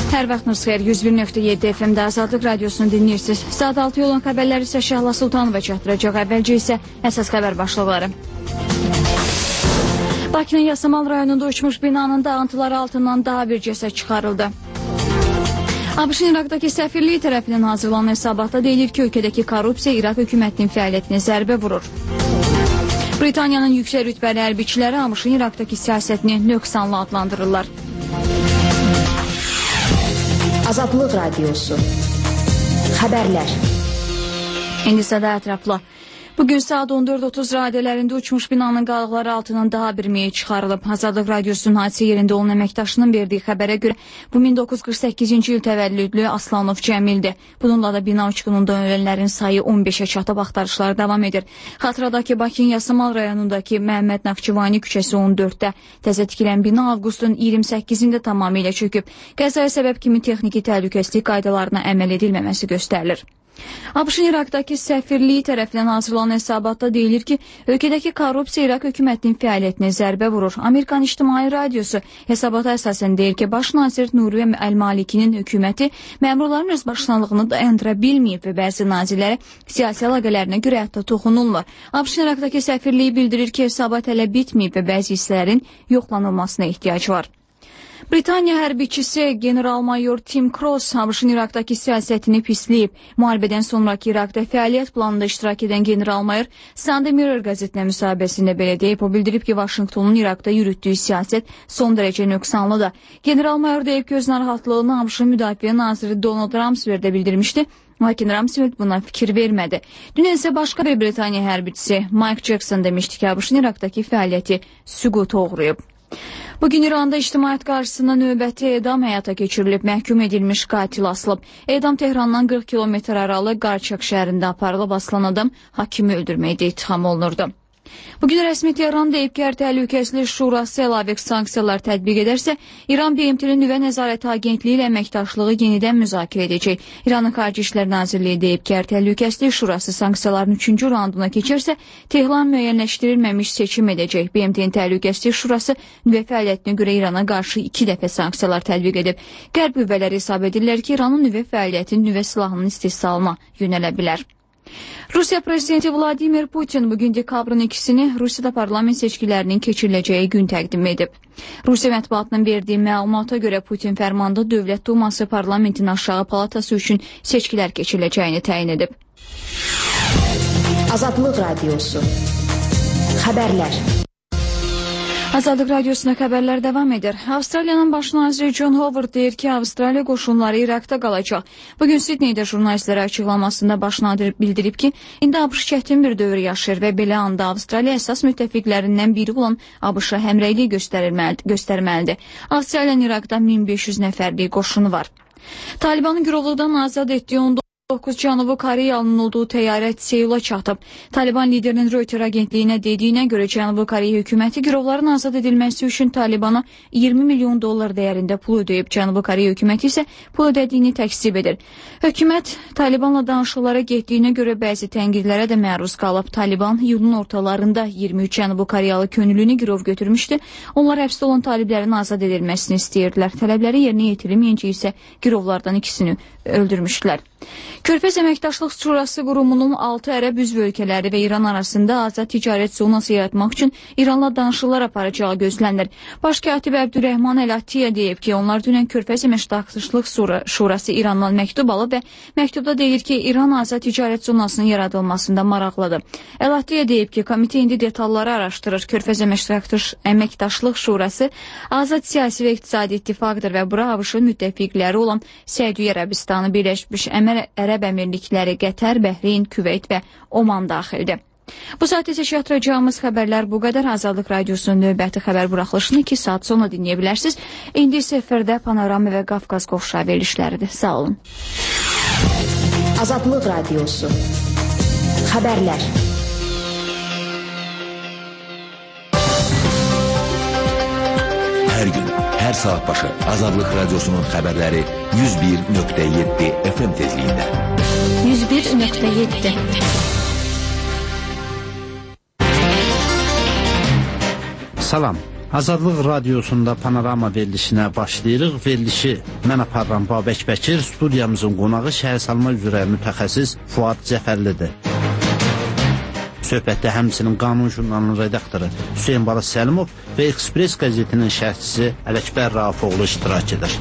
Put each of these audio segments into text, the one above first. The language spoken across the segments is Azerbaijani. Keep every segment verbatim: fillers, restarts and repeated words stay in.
Hər vaxtınız xeyir, yüz bir nöqtə yeddi F M-də Azadlıq Radiosunu dinləyirsiniz. Saat altı olan xəbərləri isə Şəhla Sultanova çatdıracaq. Əvvəlcə isə əsas xəbər başlıqları. Bakının Yasamal rayonunda uçmuş binanın dağıntıları altından daha bir cəsəd çıxarıldı. ABŞ-ın İraqdakı səfirliyi tərəfindən hazırlanan hesabatda deyilir ki, ölkədəki korrupsiya İraq hökumətinin fəaliyyətinə zərbə vurur. Britaniyanın yüksək rütbəli hərbiçiləri ABŞ-ın İraqdakı siyasətini nöqsanlı adlandırırlar. Azadlıq Radiosu. Xəbərlər. İndi sədə ətraflı. Bugün saat on dörd otuz radələrində uçmuş binanın qalıqları altından daha bir meyit çıxarılıb. Azadlıq Radiosunun hadisə yerində olan əməkdaşının verdiyi xəbərə görə bu min doqquz yüz qırx səkkizinci il təvəllüdlü Aslanov Cəmildir. Bununla da bina uçqununda ölənlərin sayı on beşə çatıb, axtarışlar davam edir. Xatırladaq ki, Bakının Yasamal rayonundakı Məhəmməd Naxçıvani küçəsi on dörddə təzə tikilən bina avqustun iyirmi səkkizində tamamilə çöküb. Qəzaya səbəb kimi texniki təhlükəsizlik qaydalarına əməl edilməməsi göstərilir. ABŞ-ın İraqdakı səfirliyi tərəfindən hazırlanan hesabatda deyilir ki, ölkədəki korrupsiya İraq hökumətinin fəaliyyətinə zərbə vurur. Amerikan İctimai Radiosu hesabata əsasən deyir ki, baş nazir Nuri Əl-Malikinin hökuməti məmurların özbaşınalığını dayandıra bilməyib və bəzi nazirlərə siyasi əlaqələrinə görə hətta toxunulmur. ABŞ-ın İraqdakı səfirliyi bildirir ki, hesabat hələ bitməyib və bəzi hissələrin yoxlanılmasına ehtiyac var. Britaniya hərbiçisi general-mayor Tim Cross ABŞ-ın İraqdakı siyasətini pisləyib. Müharibədən sonraki İraqda fəaliyyət planında iştirak edən general-mayor Sunday Mirror qəzetinə müsahibəsində belə deyib. O bildirib ki, Vaşinqtonun İraqda yürütdüyü siyasət son dərəcə nöqsanlıdır. General-mayor deyib ki, öz narahatlığını ABŞ-ın müdafiə naziri Donald Rumsfeldə bildirmişdi. Lakin Rumsfeld buna fikir vermədi. Dünən isə başqa bir Britaniya hərbiçisi Mike Jackson demişdi ki, ABŞ-ın İraqdakı fəaliyyəti süquta uğrayıb. Bugün İranda ictimaiyyət qarşısında növbəti edam həyata keçirilib, məhkum edilmiş qatil asılıb. Edam Tehrandan qırx kilometr aralı Qarçaq şəhərində aparılıb, asılan adam hakimi öldürməkdə ittiham olunurdu. Bugün rəsmi Tehran deyib ki, Hər Təhlükəsizlik Şurası əlavə sanksiyalar tətbiq edərsə, İran B M T-nin nüvə nəzarəti agentliyi ilə əməkdaşlığı yenidən müzakirə edəcək. İranın Xarici İşlər Nazirliyi deyib ki, Hər Təhlükəsizlik Şurası sanksiyaların üçüncü raunduna keçərsə, Tehran müəyyənləşdirilməmiş seçim edəcək. B M T-nin Təhlükəsizlik Şurası nüvə fəaliyyətinə görə İrana qarşı iki dəfə sanksiyalar tətbiq edib. Qərb qüvvələri hesab edirlər ki, İranın nüvə fəaliyyətinin nüvə silahının istehsalına yönələ bilər. Rusiya prezidenti Vladimir Putin bugün dekabrın ikisini Rusiyada parlament seçkilərinin keçiriləcəyi gün təqdim edib. Rusiya mətbuatının verdiyi məlumata görə Putin fərmanda Dövlət Duması parlamentin aşağı palatası üçün seçkilər keçiriləcəyini təyin edib. Azadlıq Radiosu. Xəbərlər. Azadlıq Radiosuna xəbərlər davam edir. Avstraliyanın baş naziri John Howard deyir ki, Avstraliya qoşunları İraqda qalacaq. Bugün Sidneydə jurnalistlərə açıqlamasında baş nazir bildirib ki, indi ABŞ çətin bir dövr yaşayır və belə anda Avstraliya əsas müttəfiqlərindən biri olan ABŞ-a həmrəylik göstərməlidir. Avstraliyanın İraqda min beş yüz nəfərlik qoşunu var. Talibanın girovluqdan azad etdiyi on doqquz Cənubi Koreyalı'nın olduğu təyyarə Seula çatıb. Taliban liderinin Reuters agentliyinə dediyinə görə Cənubi Koreya hökuməti girovların azad edilməsi üçün Talibana iyirmi milyon dollar dəyərində pul ödəyib. Cənubi Koreya hökuməti isə pul ödədiyini təksib edir. Hökumət Talibanla danışıqlara getdiyinə görə bəzi tənqidlərə də məruz qalıb. Taliban iyulun ortalarında iyirmi üç Cənubi Koreyalı könüllünü girov götürmüşdü. Onlar həbsdə olan taliblərin azad edilməsini istəyirdilər. Tələbləri yerinə yetirilməyincə isə girovlardan ikisini öldürmüşdülər. Körfəz Əməkdaşlıq Şurası qurumunun altı ərəb üzv ölkələri və İran arasında azad ticarət zonası yaratmaq üçün İranla danışıqlar aparacağı gözlənilir. Baş katib Əbdürrəhman Əl-Attiyə deyib ki, onlar dünən Körfəz Əməkdaşlıq Şurası İrandan məktub alıb və məktubda deyir ki, İran azad ticarət zonasının yaradılmasında maraqlıdır. Əl-Attiyə deyib ki, komitə indi detalları araşdırır. Körfəz Əməkdaşlıq Şurası azad siyasi və iqtisadi ittifaqdır və bura ABŞ-ın müttəfiqləri olan Səudiyyə Ərəbistanı, Birləşmiş Ərəb Əmirlikləri, Qətər, Bəhreyn, Küveyt və Oman daxildir. Bu saat isə çatdıracağımız xəbərlər bu qədər. Azadlıq Radiosunun növbəti xəbər buraxılışını iki saat sonra dinləyə bilərsiniz. İndi səfərdə Panorama və Qafqaz qovşağı verilişləridir. Sağ olun. Azadlıq Radiosu. Xəbərlər. Hər gün, hər saat başı Azadlıq Radiosunun xəbərləri yüz bir nöqtə yeddi F M tezliyində. yüz bir nöqtə yeddi. Salam, Azadlıq Radiosunda panorama verilişinə başlayırıq. Verilişi mən aparıram Babək Bəkir, studiyamızın qonağı şəhərsalma üzrə mütəxəssis Fuad Cəfərlidir. Söhbətdə həmçinin Qanun jurnalının redaktoru Hüseyin Bala Səlimov və Express qəzetinin şərhçisi Ələkbər Raufoğlu iştirak edir.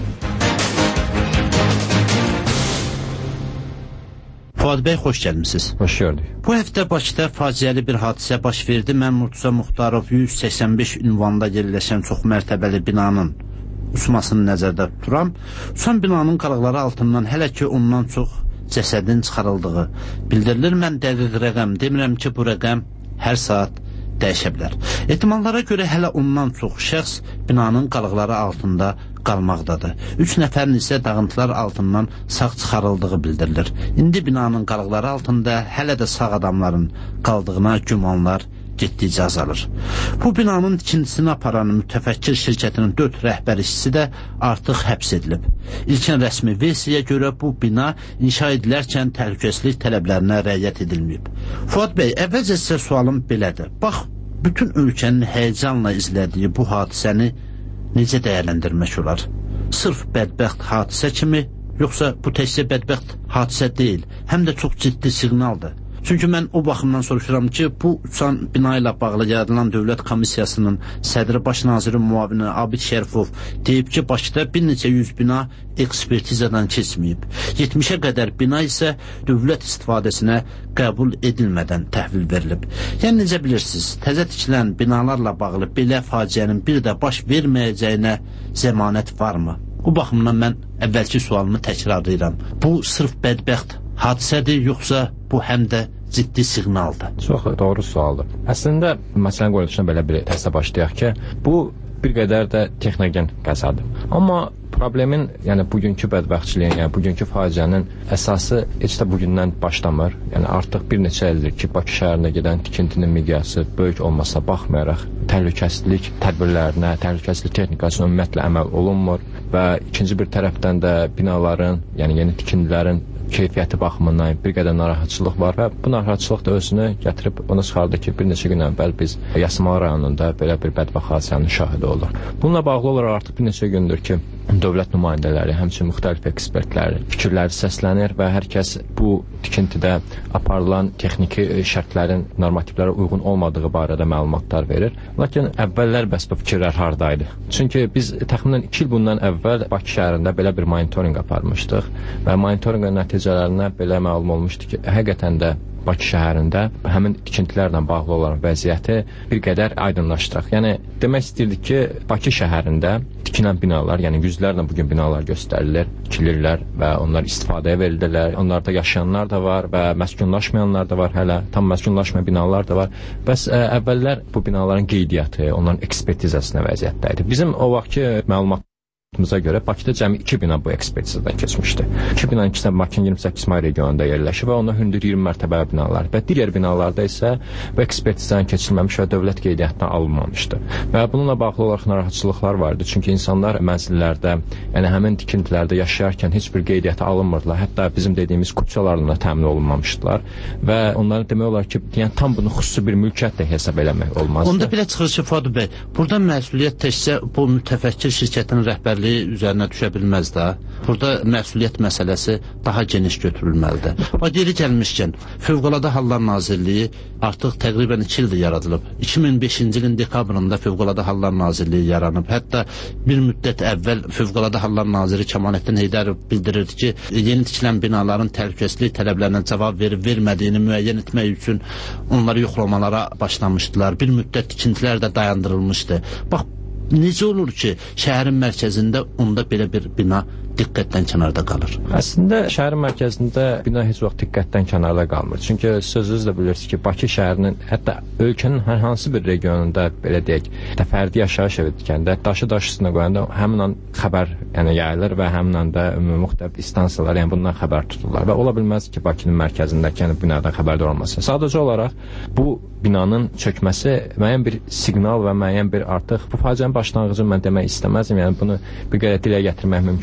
Fuad bəy, xoş gəlmisiniz. Xoş gördük. Bu həftə Bakıda faciəli bir hadisə baş verdi. Mən Murtuza Muxtarov yüz səksən beş ünvanında yerləşən çox mərtəbəli binanın uçmasını nəzərdə tuturam. Son binanın qalıqları altından hələ ki ondan çox cəsədin çıxarıldığı bildirilir. Mən dəqiq rəqəm demirəm ki, bu rəqəm hər saat dəyişə bilər. Ehtimallara görə hələ ondan çox şəxs binanın qalıqları altında qalmaqdadır. Üç nəfərin isə dağıntılar altından sağ çıxarıldığı bildirilir. İndi binanın qalıqları altında hələ də sağ adamların qaldığına gümanlar getdikcə azalır. Bu binanın tikintisini aparan mütəfəkkir şirkətinin dörd rəhbər işçisi də artıq həbs edilib. İlkin rəsmi versiyaya görə bu bina inşa edilərkən təhlükəsizlik tələblərinə riayət edilməyib. Fuad bəy, əvvəlcə sizə sualım belədir. Bax, bütün ölkənin həyəcanla izlədiyi bu hadisəni necə dəyərləndirmək olar? Sırf bədbəxt hadisə kimi, yoxsa bu təkcə bədbəxt hadisə deyil, həm də çox ciddi siqnaldır. Çünki mən o baxımdan soruşuram ki, bu uçan bina ilə bağlı yaradılan Dövlət Komissiyasının sədri baş naziri müavini Abid Şərifov deyib ki, Bakıda bir neçə yüz bina ekspertizadan keçməyib. yetmişə qədər bina isə dövlət istifadəsinə qəbul edilmədən təhvil verilib. Yəni necə bilirsiniz, təzə tikilən binalarla bağlı belə faciənin bir də baş verməyəcəyinə zəmanət varmı? Bu baxımdan mən əvvəlki sualımı təkrarlayıram. Bu sırf bədbəxt hadisədir, yoxsa bu həm də ciddi siqnaldır? Çox doğru sualdır. Əslində, məsələn qoyuluşuna belə bir təsəvvür başlayaq ki, bu bir qədər də texnogen qəzadır. Amma problemin, yəni bugünkü bədbəxtçiliyin, yəni bugünkü faciənin əsası heç də bugündən başlamır. Yəni artıq bir neçə ildir ki, Bakı şəhərinə gedən tikintinin miqyası böyük olmasına baxmayaraq, təhlükəsizlik tədbirlərinə, təhlükəsizlik texnikasına ümumiyyətlə əməl olunmur və ikinci bir tərəfdən də binaların, yəni yeni tikintilərin keyfiyyəti baxımından bir qədər narahatçılıq var və bu narahatçılıq da özünü gətirib ona çıxardı ki, bir neçə gün əvvəl biz Yasmalı rayonunda belə bir bədbəxt hadisənin şahidi olur. Bununla bağlı olaraq artıq bir neçə gündür ki, dövlət nümayəndələri, həmçinin müxtəlif ekspertlər fikirləri səslənir və hər kəs bu tikintidə aparılan texniki şərtlərin normativlərə uyğun olmadığı barədə məlumatlar verir. Lakin əvvəllər bəs bu fikirlər hardaydı? Çünki biz təxminən iki il bundan əvvəl Bakı şəhərində belə bir monitorinq aparmışdıq və monitorinqin nəticələrinə belə məlum olmuşdu ki, həqiqətən də Bakı şəhərində həmin tikintilərlə bağlı olan vəziyyəti bir qədər aydınlaşdıraq. Yəni, demək istəyirdik ki, Bakı şəhərində tikilən binalar, yəni yüzlərlə bugün binalar göstərilir, tikilirlər və onlar istifadəyə verilirlər. Onlarda yaşayanlar da var və məskunlaşmayanlar da var hələ, tam məskunlaşmayan binalar da var. Bəs ə, əvvəllər bu binaların qeydiyyatı, onların ekspertizasına vəziyyətdə idi. Bizim o vaxtki məlumat görə Bakıda cəmi iki bina bu ekspertizadan keçmişdi. İki binanın ikisi Bakının iyirmi səkkiz may regionunda yerləşir və onlar hündür iyirmi mərtəbəli binalar və digər binalarda isə bu ekspertizadan keçirilməmiş və dövlət qeydiyyatına alınmamışdı. Və bununla bağlı olaraq narahatçılıqlar vardı. Çünki insanlar mənzillərdə, yəni həmin tikintilərdə yaşayarkən heç bir qeydiyyata alınmırdılar. Hətta bizim dediyimiz kupçalarla da təmin olunmamışdılar və onların demək olar ki, yəni tam bunu xüsusi bir mülkiyyət də hesab eləmək olmazdı. Onda belə çıxır ki, Fuad bəy, burada məsuliyyət təkcə bu mütəfəkkir şirkətin rəhbəri üzərinə düşə bilməz də. Burada məsuliyyət məsələsi daha geniş götürülməlidir. Bax, geri gəlmişkən, Fövqəladə Hallar Nazirliyi artıq təqribən iki ildir yaradılıb. iki min beşinci ilin dekabrında Fövqəladə Hallar Nazirliyi yaranıb. Hətta bir müddət əvvəl Fövqəladə Hallar Naziri Kemalettin Heydərov bildirirdi ki, yeni tikilən binaların təhlükəsizlik tələblərinə cavab verib vermədiyini müəyyən etmək üçün onları yoxlamalara başlamışdılar. Bir müddət tikintilər də dayandırılmışdı. Bax, necə olur ki, şəhərin mərkəzində onda belə bir bina diqqətdən kənarda qalır? Əslində, şəhərin mərkəzində bina heç vaxt diqqətdən kənarda qalmır. Çünki sözünüz də bilirsiniz ki, Bakı şəhərinin, hətta ölkənin hər hansı bir regionunda, belə deyək, fərdi yaşayış evi tikəndə, daşı daş üstünə qoyanda həmin an xəbər yəni, yayılır və həmin anda müxtəlif istansiyalar yəni, bundan xəbər tuturlar və ola bilməz ki, Bakının mərkəzindəki yəni, binadan xəbərdar olmasın. Sadəcə olaraq bu binanın çökməsi müəyyən bir siqnal və müəyyən bir artıq bu faciənin başlanğıcını mən demək istəməzdim. Yəni bunu bir qədər dilə gətirmək mümkün deyil.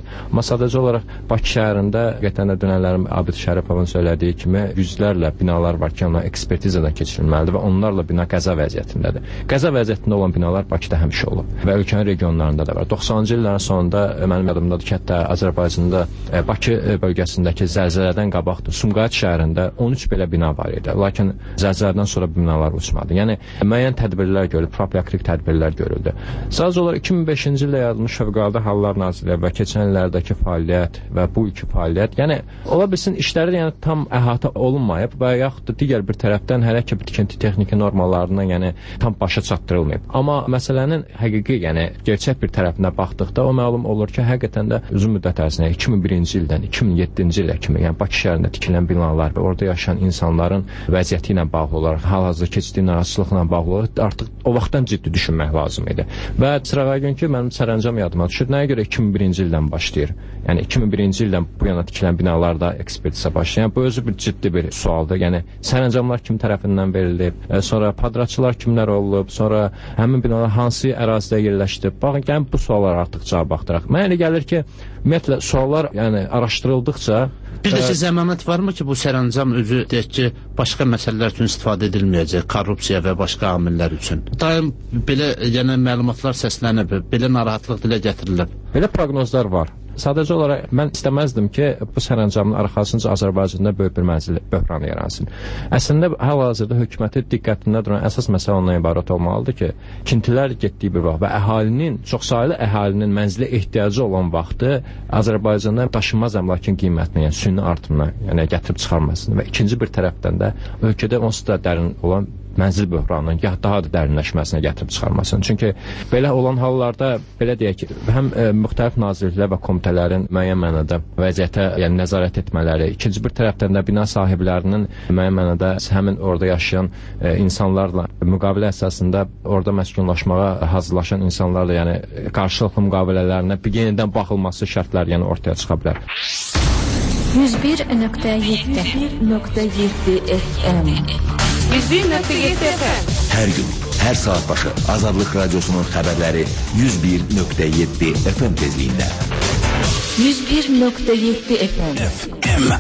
Amma sadəcə olaraq Bakı şəhərində qətlənə dönənlərin Abid Şərəfovun söylediyi kimi yüzlərlə binalar var ki, onlar ekspertizadan keçirilməlidir və onlarla bina qəza vəziyyətindədir. Qəza vəziyyətində olan binalar Bakıda həmişə olub və ölkənin regionlarında da var. doxsanıncı illərin sonunda mənim yadımdadır ki, hətta Azərbaycanda Bakı bölgəsindəki zəlzələdən qabaqdır. Sumqayıt şəhərində on üç belə bina var idi. Lakin zəlzələdən sonra binalar uçmadı. Yəni müəyyən tədbirlər görüldü, profilaktik tədbirlər görüldü. Sadəcə olaraq iki min beşinci ildə yaradılmış Fövqəladə Hallar Nazirliyi və keçən illərdəki fəaliyyət və bu iki fəaliyyət, yəni ola bilsin işləri yəni tam əhatə olunmayıb və yaxud da digər bir tərəfdən hələ ki tikinti texniki normalarına yəni tam başa çatdırılmayıb. Amma məsələnin həqiqi, yəni gerçək bir tərəfinə baxdıqda o məlum olur ki, həqiqətən də uzun müddət ərzində iki min birinci ildən iki min yeddinci ilə kimi, yəni Bakı şəhərində tikilən binalar və orada yaşayan insanların vəziyyəti ilə bağlı olaraq, hal-hazırda keçdiyi narahatçılıqla bağlı olaraq artıq o vaxtdan ciddi düşünmək lazım idi. Və sırağa gün ki, mənim sərəncam yadıma düşür. Nəyə görə iki min birinci ildən başlayır? Yəni iki min birinci ildən bu yana tikilən binalarda ekspertiza başlayır. Yəni bu özü bir ciddi bir sualdır. Yəni sərəncamlar kim tərəfindən verilib, e, sonra padratçılar kimlər olub, sonra həmin binalar hansı ərazidə yerləşdirib. Baxın, yəni bu suallar artıq cavab axtaraq. Mənə elə gəlir ki, ümumiyyətlə suallar yəni araşdırıldıqca bir də ki, zəmanət varmı ki, bu sərəncam özü deyək ki, başqa məsələlər üçün istifadə edilməyəcək, korrupsiya və başqa amillər üçün? Daim belə yəni məlumatlar səslənib, belə narahatlıq dilə gətirilib. Belə proqnozlar var. Sadəcə olaraq mən istəməzdim ki, bu sərəncamın arxasınca Azərbaycanda böyük bir mənzili böhranı yaransın. Əslində hal-hazırda hökumətin diqqətində duran əsas məsələ ondan ibarət olmalıdır ki, tikintilər getdiyi bir vaxt və əhalinin, çoxsaylı əhalinin mənzilə ehtiyacı olan vaxtı Azərbaycanda daşınmaz əmlakın qiymətini, yəni süni artımına, yəni gətirib çıxarmasın və ikinci bir tərəfdən də ölkədə onsuz da dərin olan mənzil böhranının ya daha da dərinləşməsinə gətirib çıxarmasın. Çünki belə olan hallarda belə deyək ki, həm e, müxtəlif nazirliklər və komitələrin müəyyən mənada vəziyyətə yəni nəzarət etmələri, ikinci bir tərəfdən də bina sahiblərinin müəyyən mənada həmin orada yaşayan e, insanlarla müqavilə əsasında orada məskunlaşmağa hazırlaşan insanlarla yəni qarşılıqlı müqavilələrinə bir yenidən baxılması şərtlər yəni ortaya çıxa bilər. yüz bir nöqtə yeddi nöqtə yeddi F M yüz bir nöqtə yeddi F M Hər gün, hər saat başı Azadlıq Radiosunun xəbərləri yüz bir nöqtə yeddi F M tezliyində. yüz bir nöqtə yeddi F M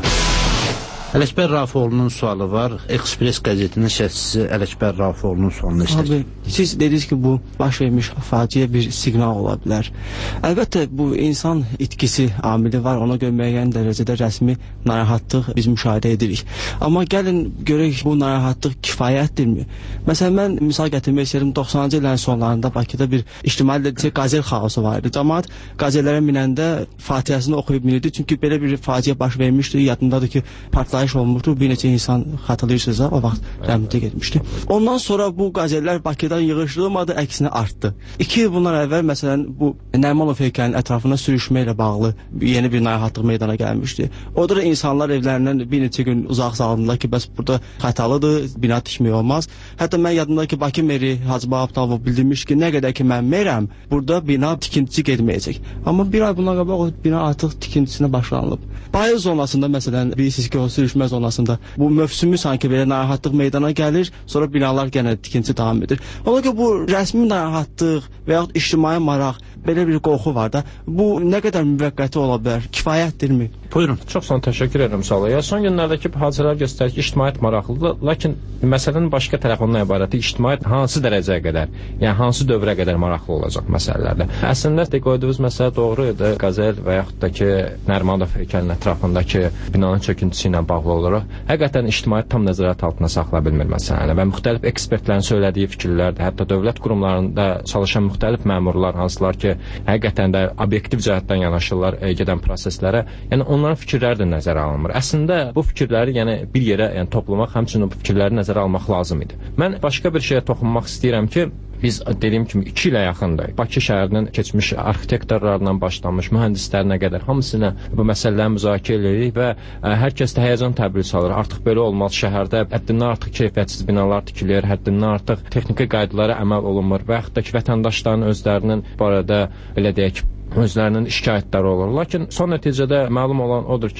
Ələkbər Rafifoğlu'nun sualı var. Ekspres qəzetinin şəxsçisi Ələkbər Rafifoğlu'nun sualını işləyir. Abi, siz dediniz ki, bu baş vermiş faciə bir siqnal ola bilər. Əlbəttə, bu insan itkisi amili var. Ona görə müəyyən dərəcədə rəsmi narahatlıq biz müşahidə edirik. Amma gəlin görək, bu narahatlıq kifayətdirmi? Məsələn, mən misal gətirmək istəyirəm, doxsanıncı illərin sonlarında Bakıda bir ictimai dedikcə qazel xaosu var idi. Cəmaət qazellərə minəndə fatihəsini oxuyub minirdi. Çünki belə bir faciə baş vermişdi. Yadındadır ki, partlayış olmuşdu. Bir neçə insan xatırlayırsınız, o vaxt rəhmətə getmişdi. Ondan sonra bu qazellər Bakıdan yığışdırılmadı, əksinə artdı. İki il bundan əvvəl, məsələn, bu Nərimanov heykəlinin ətrafına sürüşməklə bağlı yeni bir narahatlıq meydana gəlmişdi. Orada da insanlar evlərindən bir neçə gün uzaq salındılar ki, bəs burada xətalıdır, bina tikmək olmaz. Hətta mən yadımda ki, Bakı meri Hacıbay Abdalov bildirmiş ki, nə qədər ki mən merəm, burada bina tikintisi getməyəcək. Amma bir ay bundan qabaq o bina artıq tikintisinə başlanılıb. Bayıl zonasında, məsələn, bilirsiniz ki, o sürüşmə zonasında bu mövsümü sanki belə narahatlıq meydana gəlir, sonra binalar yenə tikinti davam edir. Ona görə bu rəsmi narahatlıq və yaxud ictimai maraq, belə bir qorxu var da, bu nə qədər müvəqqəti ola bilər, kifayətdirmi? Buyurun. Çox sağ olun, təşəkkür edirəm suala. Ya son günlərdəki hadisələr göstərir ki, ictimaiyyət maraqlıdır, lakin məsələnin başqa tərəfi ondan ibarətdir. İctimaiyyət hansı dərəcəyə qədər, yəni hansı dövrə qədər maraqlı olacaq məsələlərdə. Əslində də qoyduğunuz məsələ doğru idi. Qazel və yaxud da ki, Nərimanov heykəlinin ətrafındakı binanın çöküntüsü ilə bağlı olaraq həqiqətən ictimaiyyət tam nəzarət altında saxlaya bilmir məsələni və müxtəlif ekspertlərin söylediyi fikirlərdə, hətta dövlət qurumlarında çalışan müxtəlif məmurlar hansılar ki, həqiqətən də obyektiv cəhətdən yanaşırlar e, gedən proseslərə, yəni onların fikirləri də nəzərə alınmır. Əslində bu fikirləri yəni bir yerə yəni toplamaq, həmçinin bu fikirləri nəzərə almaq lazım idi. Mən başqa bir şeyə toxunmaq istəyirəm ki, biz dediyim kimi iki ilə yaxındır. Bakı şəhərinin keçmiş arxitektorlarından başlamış mühəndislərinə qədər hamısına bu məsələləri müzakirə edirik və ə, hər kəs də həyəcan təbili salır. Artıq belə olmaz, şəhərdə həddindən artıq keyfiyyətsiz binalar tikilir, həddindən artıq texniki qaydalara əməl olunmur və yaxud da ki, vətəndaşların özlərinin barədə belə deyək özlərinin şikayətləri olur. Lakin son nəticədə məlum olan odur ki,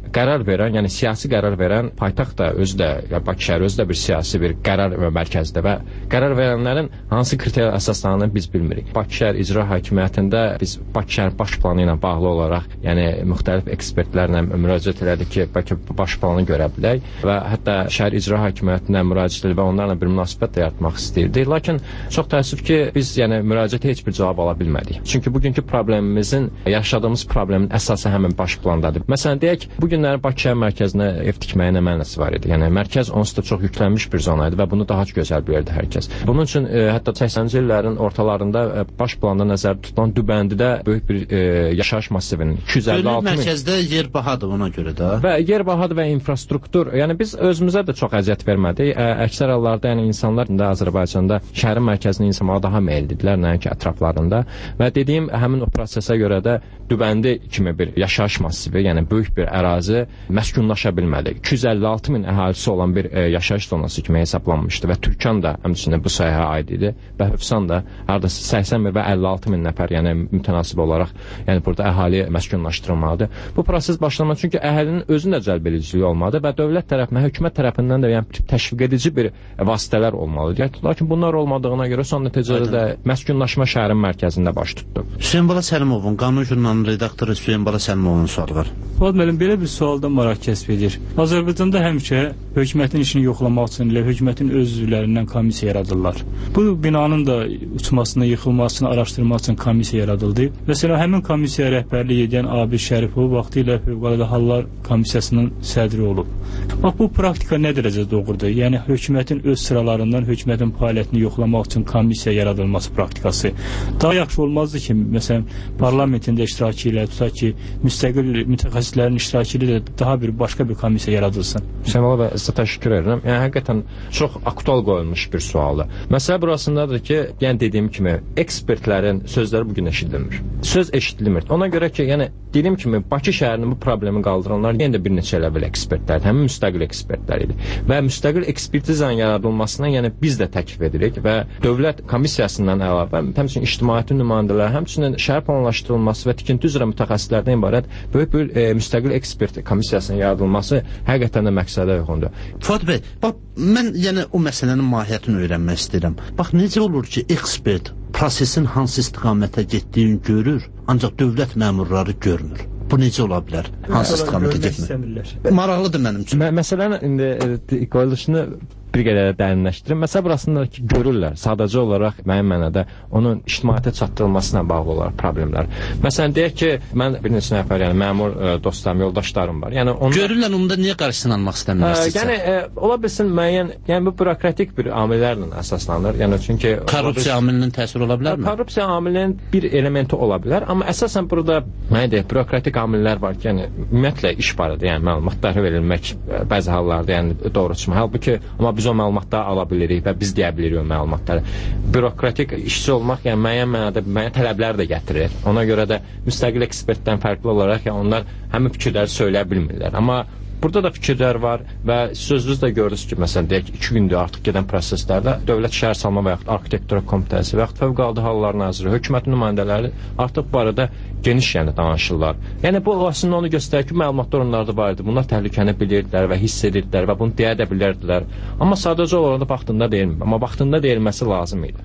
qərar verən, yəni siyasi qərar verən paytaxt da özü də, ya Bakı şəhəri özü də bir siyasi bir qərar mərkəzidir və qərar verənlərin hansı kriter əsaslandığını biz bilmirik. Bakı şəhər icra hakimiyyətində biz Bakı şəhər baş planı ilə bağlı olaraq, yəni müxtəlif ekspertlərlə müraciət elədik ki, bəlkə baş planını görə bilək və hətta şəhər icra hakimiyyətinə müraciət edib və onlarla bir münasibət də yaratmaq istəyirdik. Lakin çox təəssüf ki, biz yəni müraciətə heç bir cavab ala bilmədik. Çünki bugünkü problemimizin, yaşadığımız problemin əsası həmin baş plandadır. Məsələn, deyək, bu günləri Bakı şəhər mərkəzinə ev tikməyə nə mənası var idi? Yəni mərkəz onsuz da çox yüklənmiş bir zona idi və bunu daha gözəl bilirdi hər kəs. Bunun üçün e, hətta səksəninci illərin ortalarında e, baş planda nəzərdə tutulan Dübəndidə böyük bir e, yaşayış massivinin iki yüz əlli altı min mərkəzdə yer bahadır ona görə də. Və yer bahadır və infrastruktur. Yəni biz özümüzə də çox əziyyət vermədik. Ə, əksər hallarda yəni insanlar da Azərbaycanda şəhərin mərkəzini insan daha meyllidirlər, nəinki ətraflarında. Və dediyim həmin o prosesə görə də Dübəndi kimi bir yaşayış massivi, yəni böyük bir ərazi məskunlaşa bilmədi. iki yüz əlli altı min əhalisi olan bir e, yaşayış zonası kimi hesablanmışdı və Türkan da həmçinin bu sayəyə aid idi və Hövsan da hardasa səksən min və əlli altı min nəfər, yəni mütənasib olaraq, yəni burada əhali məskunlaşdırılmalıdır. Bu proses başlanmadı çünki əhalinin özünün də cəlb ediciliyi olmadı və dövlət tərəfindən, hökumət tərəfindən də yəni təşviq edici bir vasitələr olmalıdır. Lakin bunlar olmadığına görə son nəticədə də məskunlaşma şəhərin mərkəzində baş tutdu. Hüseyn Bala Səlimovun, Qanun jurnalının redaktoru Hüseyn Bala Səlimovun sualı var. Fuad müəllim, belə bir sualdan maraq kəsb edir. Azərbaycanda həmişə hökumətin işini yoxlamaq üçün ilə hökumətin öz üzvlərindən komissiya yaradırlar. Bu binanın da uçmasını, yıxılmasını araşdırmaq üçün komissiya yaradıldı. Məsələn, həmin komissiya rəhbərlik edən Abid Şərifov vaxtilə Fövqəladə Hallar Komissiyasının sədri olub. Bax, bu praktika nə dərəcədə doğrudur? Yəni, hökumətin öz sıralarından hökumətin fəaliyyətini yoxlamaq üçün komissiya yaradılması praktikası. Daha yaxşı olmazdı ki, məsələn, parlamentində iştirakı ilə, tutaq ki, müstəqil mütəxəssislərin iştirakı ilə də daha bir başqa bir komissiya yaradılsın. Səməla və sizə təşəkkür edirəm. Yəni, həqiqətən çox aktual qoyulmuş bir sualdır. Məsələ burasındadır ki, yəni dediyim kimi, ekspertlərin sözləri bugün eşidilmir. Söz eşidilmir. Ona görə ki, yəni dediyim kimi, Bakı şəhərinin bu problemi qaldıranlar yenə də bir neçə level ekspertlər, həmin müstəqil ekspertlər idi. Və müstəqil ekspertizanın yaradılmasına yəni biz də təklif edirik və dövlət komissiyasından əlavə, həmçinin ictimaiyyətin nümayəndələri, həmçinin şəhər planlaşdırılması və tikinti üzrə mütəxəssislərdən ibarət böyük bir e, müstəqil ekspert komissiyasının yaradılması həqiqətən də məqsədə uyğundur. Fuad bəy, bax, mən yəni o məsələnin mahiyyətini öyrənmək istəyirəm. Bax, necə olur ki, ekspert prosesin hansı istiqamətə getdiyini görür, ancaq dövlət məmurları görmür. Bu necə ola bilər? Hansı istiqamətə getmir? Maraqlıdır mənim üçün. Mə məsələn, indi e, qoyuluşunu bir qədər dərinləşdirim. Məsələ burasında ki, görürlər, sadəcə olaraq müəyyən mənada onun ictimaiyyətə çatdırılmasına bağlı olaraq problemlər. Məsələn, deyək ki, mən bir neçə nəfər, yəni məmur e, dostlarım, yoldaşlarım var. Yəni onlar görürlər, onda niyə qarşısına almaq istəmirlər? Yəni e, ola bilsin müəyyən, yəni bu bürokratik bir amillərlə əsaslanır. Yəni çünki korrupsiya amilinin təsiri ola bilərmi? Korrupsiya amilinin bir elementi ola bilər, amma əsasən burada nə deyək, bürokratik amillər var ki, yəni ümumiyyətlə iş barədə, yəni məlumatları verilmək bəzi hallarda, yəni doğru çıxmır. Halbuki amma biz o məlumatları ala bilirik və biz deyə bilirik o məlumatları. Bürokratik işçi olmaq, yəni müəyyən mənada müəyyən tələblər də gətirir. Ona görə də müstəqil ekspertdən fərqli olaraq, yəni onlar həmin fikirləri söyləyə bilmirlər. Amma burada da fikirlər var və sözünüz də görürüz ki, məsələn, deyək, iki gündür artıq gedən proseslərdə Dövlət Şəhər Salma və yaxud Arxitektura Komitəsi və yaxud Fövqəladə Hallar Naziri, hökumətin nümayəndələri artıq bu arada geniş yəni danışırlar. Yəni bu aslında onu göstərir ki, məlumatlar onlarda var idi. Bunlar təhlükəni bilirdilər və hiss edirdilər və bunu deyə də bilirdilər. Amma sadəcə olaraq da vaxtında deyilmir. Amma vaxtında deyilməsi lazım idi.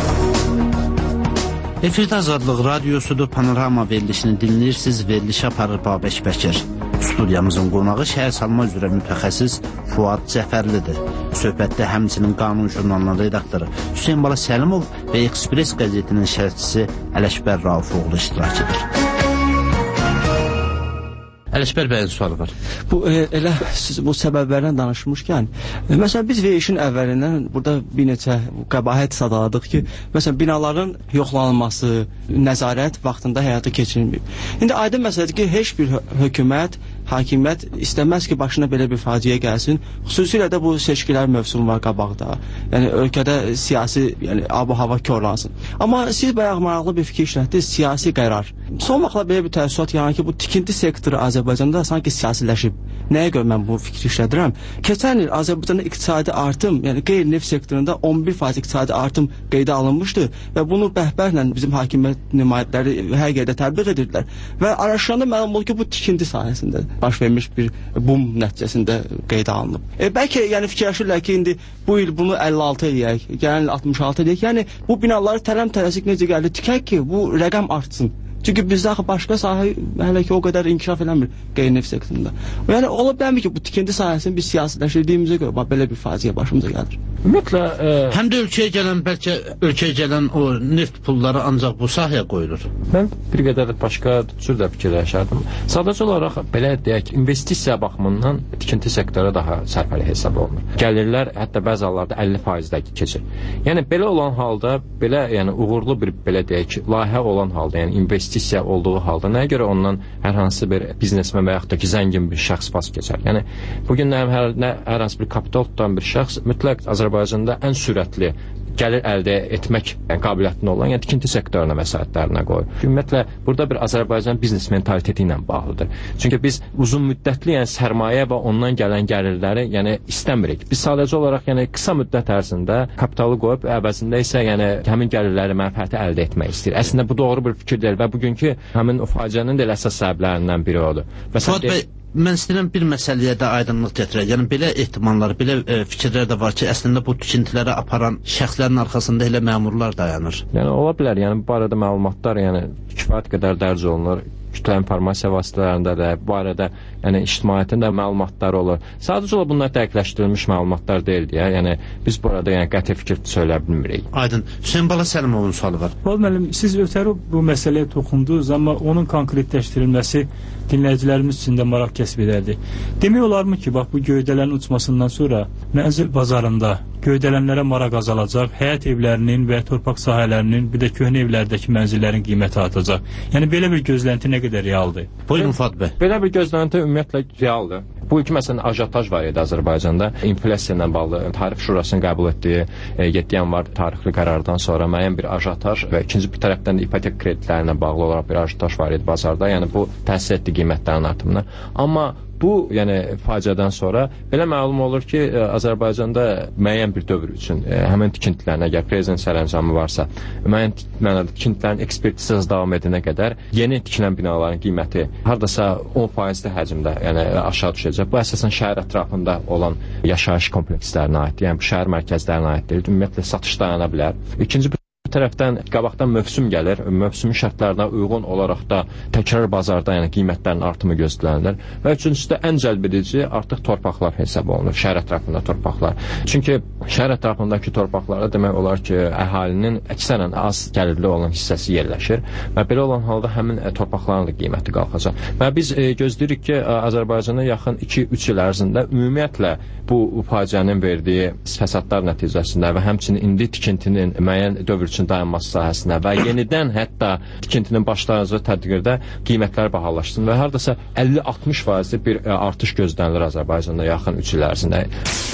Efirdə Azadlıq Radiosudur, Panorama verilişini dinləyirsiniz, verilişi aparır Babək Bəkir. Studiyamızın qonağı şəhər salma üzrə mütəxəssis Fuad Cəfərlidir. Söhbətdə həmçinin Qanun jurnalının redaktoru Hüseyn Bala Səlimov və Ekspres qəzetinin şərhçisi Ələkbər Raufoğlu iştirak edir. Ələkbər bəyin sualı var. Bu e, elə siz bu səbəblərdən danışmışkən, e, məsələn biz verilişin əvvəlindən burada bir neçə qəbahət sadaladıq ki, məsələn binaların yoxlanılması, nəzarət vaxtında həyata keçirilməyib. İndi aydın məsələdir ki, heç bir hökumət, hakimiyyət istəməz ki, başına belə bir faciə gəlsin. Xüsusilə də bu seçkilər mövsum var qabaqda. Yəni ölkədə siyasi, yəni ab-hava korlansın. Amma siz bayaq maraqlı bir fikir işlətdiniz, siyasi qərar. son vaxtlar belə bir təəssürat yaranır ki, bu tikinti sektoru Azərbaycanda sanki siyasiləşib. Nəyə görə mən bu fikri işlədirəm? Keçən il Azərbaycanda iqtisadi artım, yəni qeyri-neft sektorunda on bir faiz iqtisadi artım qeydə alınmışdı və bunu bəhbərlə bizim hakimiyyət nümayəndələri hər yerdə təbliğ edirdilər. Və araşdıranda məlum oldu ki, bu tikinti sahəsində baş vermiş bir bum nəticəsində qeydə alınıb. E, bəlkə yəni fikirləşirlər ki, indi bu il bunu əlli altı eləyək, gələn il altmış altı eləyək. Yəni bu binaları tələm-tələsik necə gəldi tikək ki, bu rəqəm artsın. Çünki bizdə axı başqa sahə hələ ki o qədər inkişaf eləmir qeyri-neft sektorunda. Yəni ola bilərmi ki, bu tikinti sahəsini biz siyasiləşdirdiyimizə görə bax belə bir faciə başımıza gəlir. Ümumiyyətlə e... həm də ölkəyə gələn bəlkə ölkəyə gələn o neft pulları ancaq bu sahəyə qoyulur. Mən bir qədər başqa cür də fikirləşərdim. Sadəcə olaraq belə deyək, investisiya baxımından tikinti sektoru daha sərfəli hesab olunur. Gəlirlər hətta bəzi hallarda əlli faizdə keçir. Yəni belə olan halda, belə yəni uğurlu bir belə deyək, layihə olan halda, yəni investisiya olduğu halda nəyə görə ondan hər hansı bir biznesmen və yaxud da ki, zəngin bir şəxs pas keçər? Yəni bugün nə hər, nə, hər hansı bir kapital tutan bir şəxs mütləq Azərbaycanda ən sürətli gəlir əldə etmək yəni, qabiliyyətində olan, yəni tikinti sektoruna vəsaitlərinə qoyur. Ümumiyyətlə, burada bir Azərbaycan biznes mentaliteti ilə bağlıdır. Çünki biz uzun müddətli yəni, sərmayə və ondan gələn gəlirləri yəni, istəmirik. Biz sadəcə olaraq yəni, qısa müddət ərzində kapitalı qoyub, əvəzində isə yəni, həmin gəlirləri, mənfəəti əldə etmək istəyir. Əslində, bu doğru bir fikir deyil və bugünkü həmin o faciənin də əsas səbəblərindən biri odur. Fuad bəy, mən istəyirəm bir məsələyə də aydınlıq gətirək. Yəni belə ehtimallar, belə e, fikirlər də var ki, əslində bu tikintilərə aparan şəxslərin arxasında elə məmurlar dayanır. Yəni ola bilər. Yəni bu barədə məlumatlar yəni kifayət qədər dərc olunur. Kütlə informasiya vasitələrində də, bu barədə yəni ictimaiyyətin də məlumatları olur. Sadəcə olaraq bunlar dəqiqləşdirilmiş məlumatlar deyildi. Ya. Yəni biz burada yəni qəti fikir söyləyə bilmirik. Aydın. Hüseyn Bala Səlimovun sualı var. Fuad müəllim, siz ötəri bu məsələyə toxundunuz, amma onun konkretləşdirilməsi dinləyicilərimiz üçün də maraq kəsb edərdi. Demək olarmı ki, bax bu göydələnin uçmasından sonra mənzil bazarında göydələnlərə maraq azalacaq, həyət evlərinin və torpaq sahələrinin, bir də köhnə evlərdəki mənzillərin qiyməti artacaq. Yəni belə bir gözlənti nə qədər realdır? Buyurun Fuad bəy. Belə bir gözlənti ümumiyyətlə realdır. Bu ilki məsələn ajotaj var idi Azərbaycanda. İnflyasiya ilə bağlı Tarif Şurasının qəbul etdiyi yeddi yanvar tarixli qərardan sonra müəyyən bir ajotaj və ikinci bir tərəfdən də ipotek kreditlərinə bağlı olaraq bir ajotaj var idi bazarda. Yəni bu təsir etdi qiymətlərin artımına. Amma bu, yəni faciədən sonra belə məlum olur ki, Azərbaycanda müəyyən bir dövr üçün e, həmin tikintilərin, əgər prezident sərəncamı varsa, müəyyən mənada tikintilərin ekspertizası davam edənə qədər yeni tikilən binaların qiyməti hardasa on faizli həcmdə, yəni aşağı düşəcək. Bu əsasən şəhər ətrafında olan yaşayış komplekslərinə aiddir. Yəni bu şəhər mərkəzlərinə aiddir. Ümumiyyətlə satış dayana bilər. İkinci tərəfdən qabaqdan mövsüm gəlir. Mövsümün şərtlərinə uyğun olaraq da təkrar bazarda yəni qiymətlərin artımı gözlənilir. Və üçüncüsü də ən cəlbedici artıq torpaqlar hesab olunur. Şəhər ətrafında torpaqlar. Çünki şəhər ətrafındakı torpaqlarda demək olar ki, əhalinin əksərən az gəlirli olan hissəsi yerləşir və belə olan halda həmin e, torpaqların da qiyməti qalxacaq. Və biz e, gözləyirik ki, Azərbaycana yaxın iki üç il ərzində ümumiyyətlə bu faciənin verdiyi fəsadlar nəticəsində və həmçinin indi tikintinin müəyyən dövr üçün dayanması sahəsində və yenidən hətta tikintinin başlanğıcı tədbirdə qiymətlər bahalaşsın və hardasa əlli altmış faizli bir ə, artış gözlənilir Azərbaycanda yaxın üç il ərzində.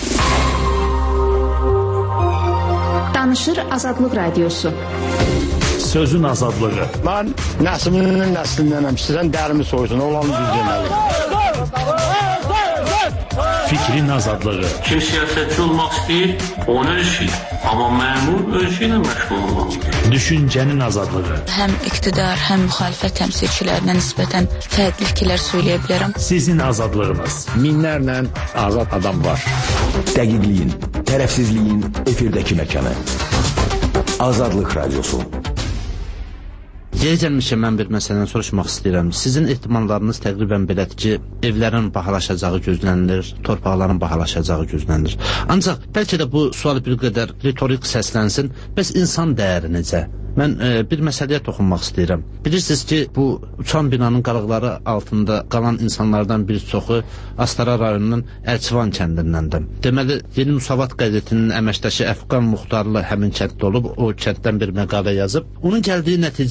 Danışır Azadlıq Radiosu. Sözün azadlığı. Mən nəslinin nəslindənəm. Sizdən dərimi soysun, olanı düz deməli. Fikrin azadlığı. Kim siyasətçi olmaq istəyir, onu ölçür. Amma məmur ölçü ilə məşğul olmalıdır. Düşüncənin azadlığı. Həm iqtidar, həm müxalifət təmsilçilərinə nisbətən fərqli fikirlər söyləyə bilərəm. Sizin azadlığınız. Minlərlə azad adam var. Dəqiqliyin, tərəfsizliyin efirdəki məkanı. Azadlıq Radiosu. Yeri gəlmişəm, mən bir məsələni soruşmaq istəyirəm. Sizin ehtimallarınız təqribən belədir ki, evlərin bahalaşacağı gözlənilir, torpaqların bahalaşacağı gözlənilir. Ancaq bəlkə də bu sual bir qədər retorik səslənsin. Bəs insan dəyəri necə? Mən e, bir məsələyə toxunmaq istəyirəm. Bilirsiniz ki, bu uçan binanın qalıqları altında qalan insanlardan bir çoxu Astara rayonunun Əlçivan kəndindəndir. Deməli, Yeni Müsavat qəzetinin əməkdaşı Əfqan Muxtarlı həmin kənddə olub, o kənddən bir məqalə yazıb. Onun gəldiyi nəticə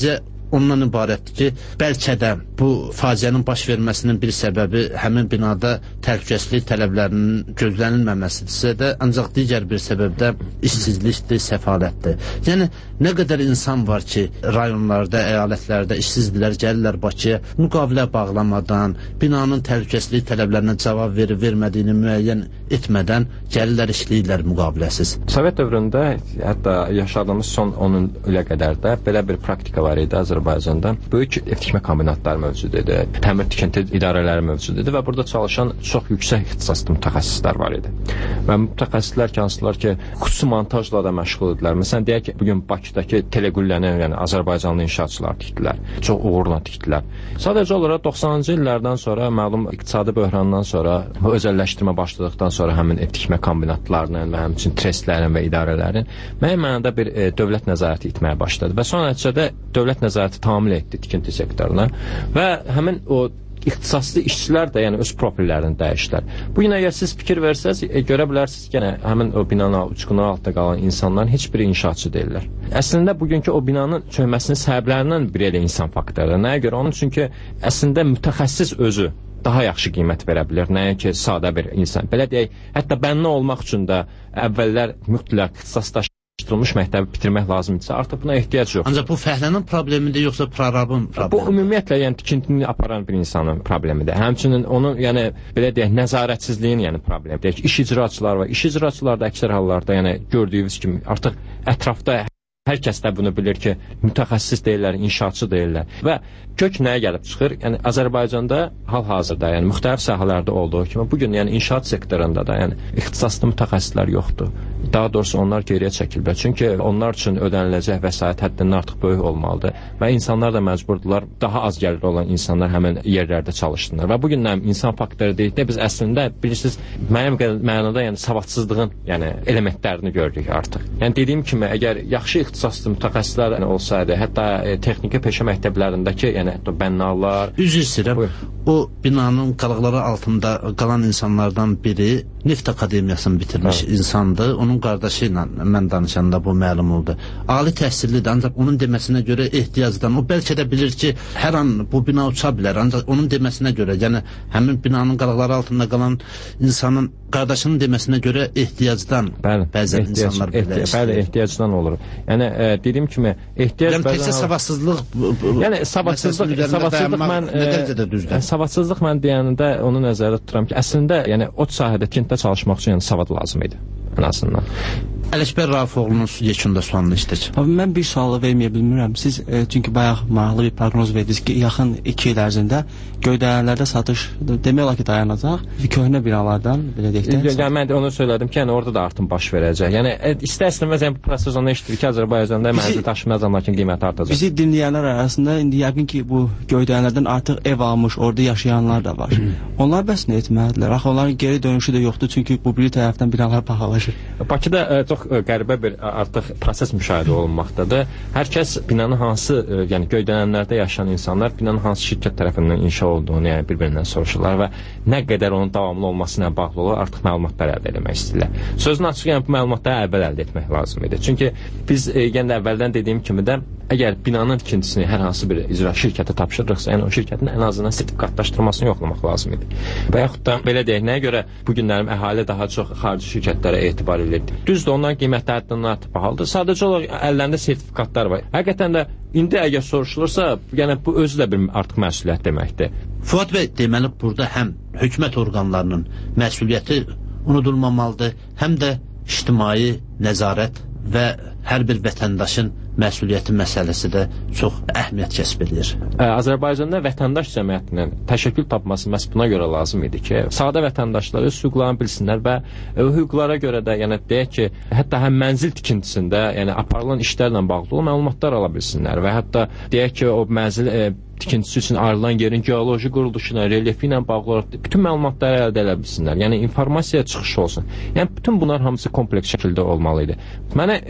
ondan ibarətdir ki, bəlkə də bu faciənin baş verməsinin bir səbəbi həmin binada təhlükəsizlik tələblərinin gözlənilməməsidirsə də, ancaq digər bir səbəb də işsizlikdir, səfalətdir. Yəni, nə qədər insan var ki, rayonlarda, əyalətlərdə işsizdirlər, gəlirlər Bakıya, müqavilə bağlamadan, binanın təhlükəsizlik tələblərinə cavab verib vermədiyini müəyyən etmədən gəlirlər, işləyirlər müqaviləsiz. Sovet dövründə, hətta yaşadığımız son on ilə qədər də belə bir praktika var idi Azərbaycanda. Böyük tikmə kombinatları mövcud idi, təmir tikinti idarələri mövcud idi və burada çalışan çox yüksək ixtisaslı mütəxəssislər var idi. Və mütəxəssislər ki, hansılar ki, xüsusi montajla da məşğul idilər. Məsələn, deyək ki, bugün Bakıdakı teleqülləni, yəni Azərbaycanlı inşaatçılar tikdilər, çox uğurla tikdilər. Sadəcə olaraq doxsanıncı illərdən sonra, məlum iqtisadi böhrandan sonra, bu özəlləşdirmə başladıqdan sonra həmin tikmə kombinatlarının və həmçinin trestlərin və idarələrin müəyyən mənada bir e, dövlət nəzarəti itməyə başladı və son nəticədə dövlət nəzarəti tamil etdi tikinti sektoruna və həmin o ixtisaslı işçilər də yəni öz profillərini dəyişdilər. Bu gün əgər siz fikir versəz, e, görə bilərsiniz ki, yəni, həmin o binanın uçqunu altında qalan insanların heç biri inşaatçı deyirlər. Əslində bugünkü o binanın çökməsinin səbəblərindən biri elə insan faktorudur. Nəyə görə? Onun çünki əslində mütəxəssis özü daha yaxşı qiymət verə bilər, nəyə ki, sadə bir insan. Belə deyək, hətta bənna olmaq üçün də əvvəllər mütləq ixtisaslaşdırılmış məktəbi bitirmək lazımdırsa, artıq buna ehtiyac yox. Ancaq bu fəhlənin problemidir, yoxsa prorabın problemidir? Bu ümumiyyətlə yəni tikintini aparan bir insanın problemidir. Həmçinin onun yəni belə deyək, nəzarətsizliyin yəni problemidir. Deyək, iş icraçılar var. İş icraçılar da əksər hallarda yəni gördüyünüz kimi artıq ətrafda hər kəs də bunu bilir ki, mütəxəssis deyirlər, inşaatçı deyirlər. Və kök nəyə gəlib çıxır? Yəni Azərbaycanda hal-hazırda, yəni müxtəlif sahələrdə olduğu kimi bu gün yəni inşaat sektorunda da yəni ixtisaslı mütəxəssislər yoxdur. Daha doğrusu onlar geriyə çəkiliblər. Çünki onlar üçün ödəniləcək vəsait həddindən artıq böyük olmalıdır və insanlar da məcburdular daha az gəliri olan insanlar həmin yerlərdə çalışsınlar. Və bu gün insan faktoru deyildə biz əslində bilirsiniz müəyyən mənada yəni savadsızlığın yəni elementlərini görürük artıq. Yəni dediyim kimi əgər yaxşı ixtisaslı mütəxəssislər yəni, olsaydı, hətta e, texniki peşə məktəblərindəki yəni hətta bənnalar, üzr istəyirəm. O binanın qalıqları altında qalan insanlardan biri Neft Akademiyasını bitirmiş evet. insandır. Onun qardaşı ilə mən danışanda bu məlum oldu. Ali təhsillidir, ancaq onun deməsinə görə ehtiyacdan, o bəlkə də bilir ki, hər an bu bina uça bilər, ancaq onun deməsinə görə, yəni həmin binanın qalıqları altında qalan insanın qardaşının deməsinə görə ehtiyacdan bəli, bəzən ehtiyac, insanlar belə ehtiyac, bəli, ehtiyacdan olur. Yəni e, dediyim kimi ehtiyac yəni, bəzən savadsızlıq yəni savadsızlıq savadsızlıq mən nə dərəcədə düzdür? Savadsızlıq mən deyəndə onu nəzərdə tuturam ki, əslində yəni o sahədə tikintdə çalışmaq üçün yəni savad lazım idi ən azından. Ələkbər Rafifoğlu'nun yekunda sualını istəyir. Mən bir sualı verməyə bilmirəm. Siz e, çünki bayaq maraqlı bir proqnoz verdiniz ki, yaxın iki il ərzində göydələnlərdə satış demək olar ki, dayanacaq. Köhnə binalardan belə deyək də. Yəni mən də onu söylədim ki, yəni orada da artım baş verəcək. Yəni e, istər-istəməz yəni bu proses onu eşidir ki, Azərbaycanda mənzil daşımayanların qiyməti artacaq. Bizi dinləyənlər arasında indi yəqin ki, bu göydələnlərdən artıq ev almış, orada yaşayanlar da var. Onlar bəs nə etməlidirlər? Axı onların geri dönüşü də yoxdur, çünki bu bir tərəfdən binalar bahalaşır. Bakıda e, çox qəribə bir artıq proses müşahidə olunmaqdadır. Hər kəs binanın hansı, yəni göydələnlərdə yaşayan insanlar binanın hansı şirkət tərəfindən inşa olduğunu yəni bir-birindən soruşurlar və nə qədər onun davamlı olması ilə bağlı olur, artıq məlumatlar əldə etmək istəyirlər. Sözün açıq, yəni bu məlumatları əvvəl əldə etmək lazım idi. Çünki biz e, yəni əvvəldən dediyim kimi də əgər binanın tikintisini hər hansı bir icra şirkətə tapşırırıqsa, yəni o şirkətin ən azından sertifikatlaşdırmasını yoxlamaq lazım idi. Və yaxud da belə deyək, nəyə görə bu günlərim əhali daha çox xarici şirkətlərə etibar edir? Düzdür, onların qiymətləri həddindən artıq bahalıdır. Sadəcə olaraq əllərində sertifikatlar var. Həqiqətən də indi əgər soruşulursa, yəni bu özü də bir artıq məsuliyyət deməkdir. Fuad bəy, deməli burada həm hökumət orqanlarının məsuliyyəti unudulmamalıdır, həm də ictimai nəzarət və hər bir vətəndaşın məsuliyyəti məsələsi də çox əhəmiyyət kəsb edir. Azərbaycanda vətəndaş cəmiyyətinin təşəkkül tapması məhz buna görə lazım idi ki, sadə vətəndaşlar öz hüquqlarını bilsinlər və hüquqlara görə də, yəni deyək ki, hətta həm mənzil tikintisində, yəni aparılan işlərlə bağlı məlumatlar ala bilsinlər və hətta deyək ki, o mənzil e, tikintisi üçün ayrılan yerin geoloji quruluşuna, relyefi ilə bağlı olaraq bütün məlumatları əldə edə bilsinlər. Yəni informasiya çıxışı olsun. Yəni bütün bunlar hamısı kompleks şəkildə olmalı idi. Mənə e, maraqlı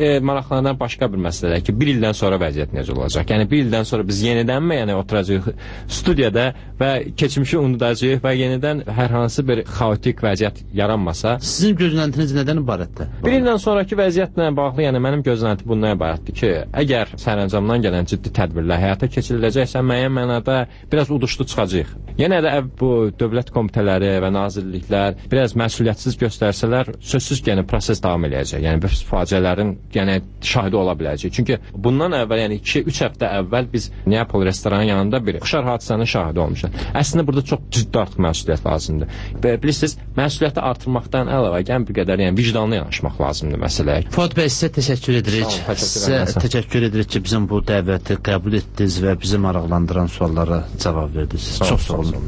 maraqlanan başqa bir məsələdir ki, bir ildən sonra vəziyyət necə olacaq? Yəni bir ildən sonra biz yenidənmi, yəni oturacağıq studiyada və keçmişi unudacağıq və yenidən hər hansı bir xaotik vəziyyət yaranmasa. Sizin gözləntiniz nədən ibarətdir? Bir ildən sonraki vəziyyətlə bağlı, yəni mənim gözləntim bundan ibarətdir ki, əgər sərəncamdan gələn ciddi tədbirlər həyata keçiriləcəksə, müəyyən mənada biraz uduşlu çıxacağıq. Yenə də bu dövlət komitələri və nazirliklər biraz məsuliyyətsiz göstərsələr, sözsüz ki, yəni proses davam eləyəcək. Yəni bu faciələrin yəni şahidi ola biləcək. Çünki bundan əvvəl, yəni iki üç həftə əvvəl biz Neapol restoranının yanında bir oxşar hadisənin şahidi olmuşuq. Əslində burada çox ciddi artıq məsuliyyət lazımdır. Və bilirsiniz, məsuliyyəti artırmaqdan əlavə gələn bir qədər yəni vicdanlı yanaşmaq lazımdır məsələyə. Fuad bəy, sizə təşəkkür edirik. Sizə təşəkkür edirik ki, bizim bu dəvəti qəbul etdiniz və bizi maraqlandıran suallara cavab verdiniz. Çox sağ olun.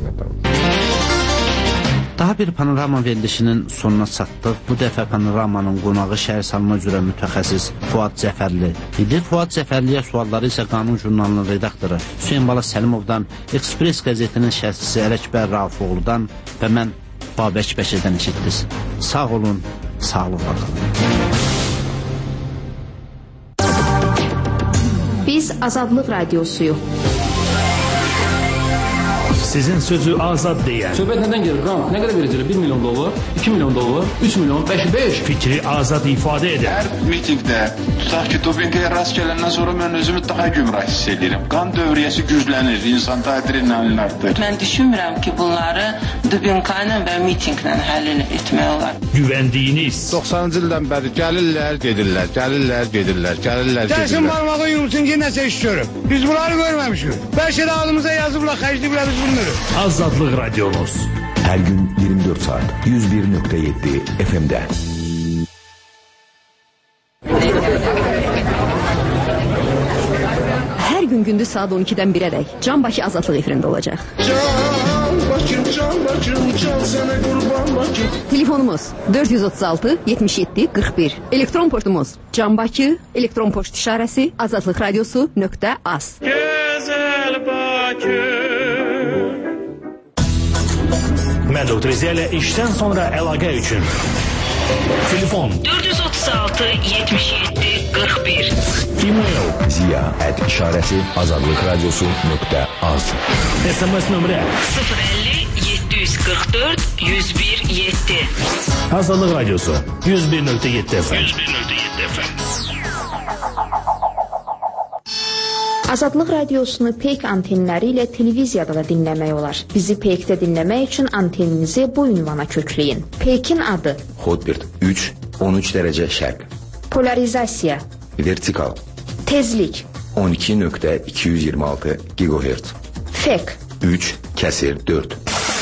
Daha bir panorama verilişinin sonuna çatdıq. Bu dəfə panoramanın qonağı şəhər salma üzrə mütəxəssis Fuad Cəfərli idi. Fuad Cəfərliyə sualları isə Qanun jurnalının redaktoru Hüseyin Bala Səlimovdan, Ekspres qəzetinin şərhçisi Ələkbər Raufoğludan və mən Babək Bəşirdən eşitdiniz. Sağ olun, sağlıqla qalın. Biz Azadlıq Radiosuyuq. Sizin sözü azad deyən. Söhbət nədən gelir? Ram, nə qədər verəcəklər? bir milyon dollar, iki milyon dollar, üç milyon, beş, beş. Fikri azad ifadə edən. Hər mitingdə, tutaq ki, dopinqaya rast gələndən sonra mən özümü daha gümrah hiss edirəm. Qan dövriyyəsi güclənir, insanda adrenalin artır. Mən düşünmürəm ki, bunları dopinqayla və mitinglə həll etmək olar. Güvəndiyiniz. doxsanıncı ildən bəri gəlirlər, gedirlər, gəlirlər, gedirlər, gəlirlər, gedirlər. Dəsin barmağı yumsun ki, nəsə iş görüb. Biz bunları görməmişik. Bəlkə də adımıza yazıblar, xərcliblər biz bunu. Azadlıq Radyonuz. Hər gün iyirmi dörd saat yüz bir nöqtə yeddi F M-də. Hər gün gündüz saat on ikidən birədək Can Bakı Azadlıq efirində olacaq. Can Bakım, Can Bakım, Can sənə qurban Bakım. Telefonumuz dörd yüz otuz altı yetmiş yeddi qırx bir. Elektron portumuz Can Bakı, elektron poçt işarəsi azadlıqradiosu nöqtə az. Gözəl Bakı. Mən doktor Ziya ilə işdən sonra əlaqə üçün. Telefon dörd yüz otuz altı yetmiş yeddi qırx bir. E-mail Ziya et işarəsi azadlıqradiosu nöqtə az. S M S nömrə sıfır əlli yeddi yüz qırx dörd yüz bir yeddi. Azadlıq Radiosu yüz bir nöqtə yeddi F M. yüz bir nöqtə yeddi F M. Azadlıq Radiosunu Peyk antenləri ilə televiziyada da dinləmək olar. Bizi Peykdə dinləmək üçün anteninizi bu ünvana kökləyin. Peykin adı Hotbird üç on üç dərəcə şərq. Polarizasiya Vertikal Tezlik on iki nöqtə iki yüz iyirmi altı gigahertz. Fek üç kəsir dörd.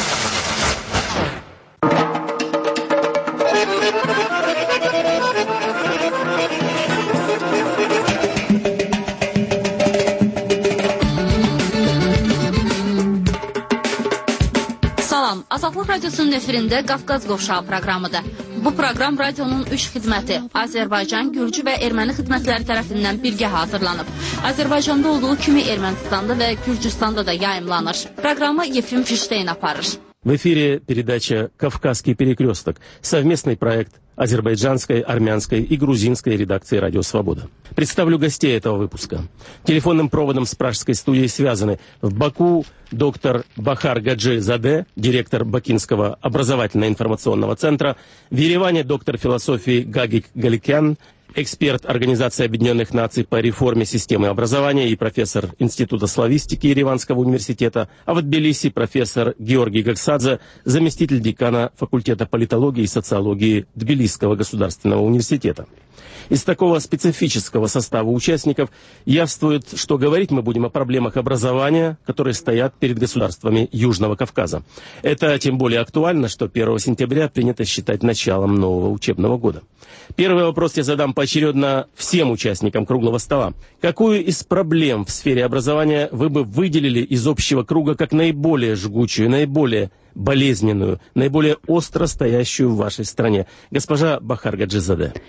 Azadlıq Radiosunun efirində Qafqaz Qovşağı proqramıdır. Bu proqram radionun üç xidməti, Azərbaycan, Gürcü və Erməni xidmətləri tərəfindən birgə hazırlanıb. Azərbaycanda olduğu kimi Ermənistanda və Gürcüstanda da yayımlanır. Proqramı Yefim Fişteyn aparır. В эфире передача «Кавказский перекресток», совместный проект азербайджанской, армянской и грузинской редакции «Радио Свобода». Представлю гостей этого выпуска. Телефонным проводом с пражской студией связаны в Баку доктор Бахар Гаджи Заде, директор Бакинского образовательно-информационного центра, в Ереване доктор философии Гагик Галикян, эксперт Организации Объединенных Наций по реформе системы образования и профессор Института славистики Ереванского университета, а в Тбилиси профессор Георгий Гаксадзе, заместитель декана факультета политологии и социологии Тбилисского государственного университета. Из такого специфического состава участников явствует, что говорить мы будем о проблемах образования, которые стоят перед государствами Южного Кавказа. Это тем более актуально, что первого сентября принято считать началом нового учебного года. Первый вопрос я задам поочередно всем участникам круглого стола. Какую из проблем в сфере образования вы бы выделили из общего круга как наиболее жгучую, наиболее болезненную, наиболее остро стоящую в вашей стране? Госпожа Бахар Гаджи Заде.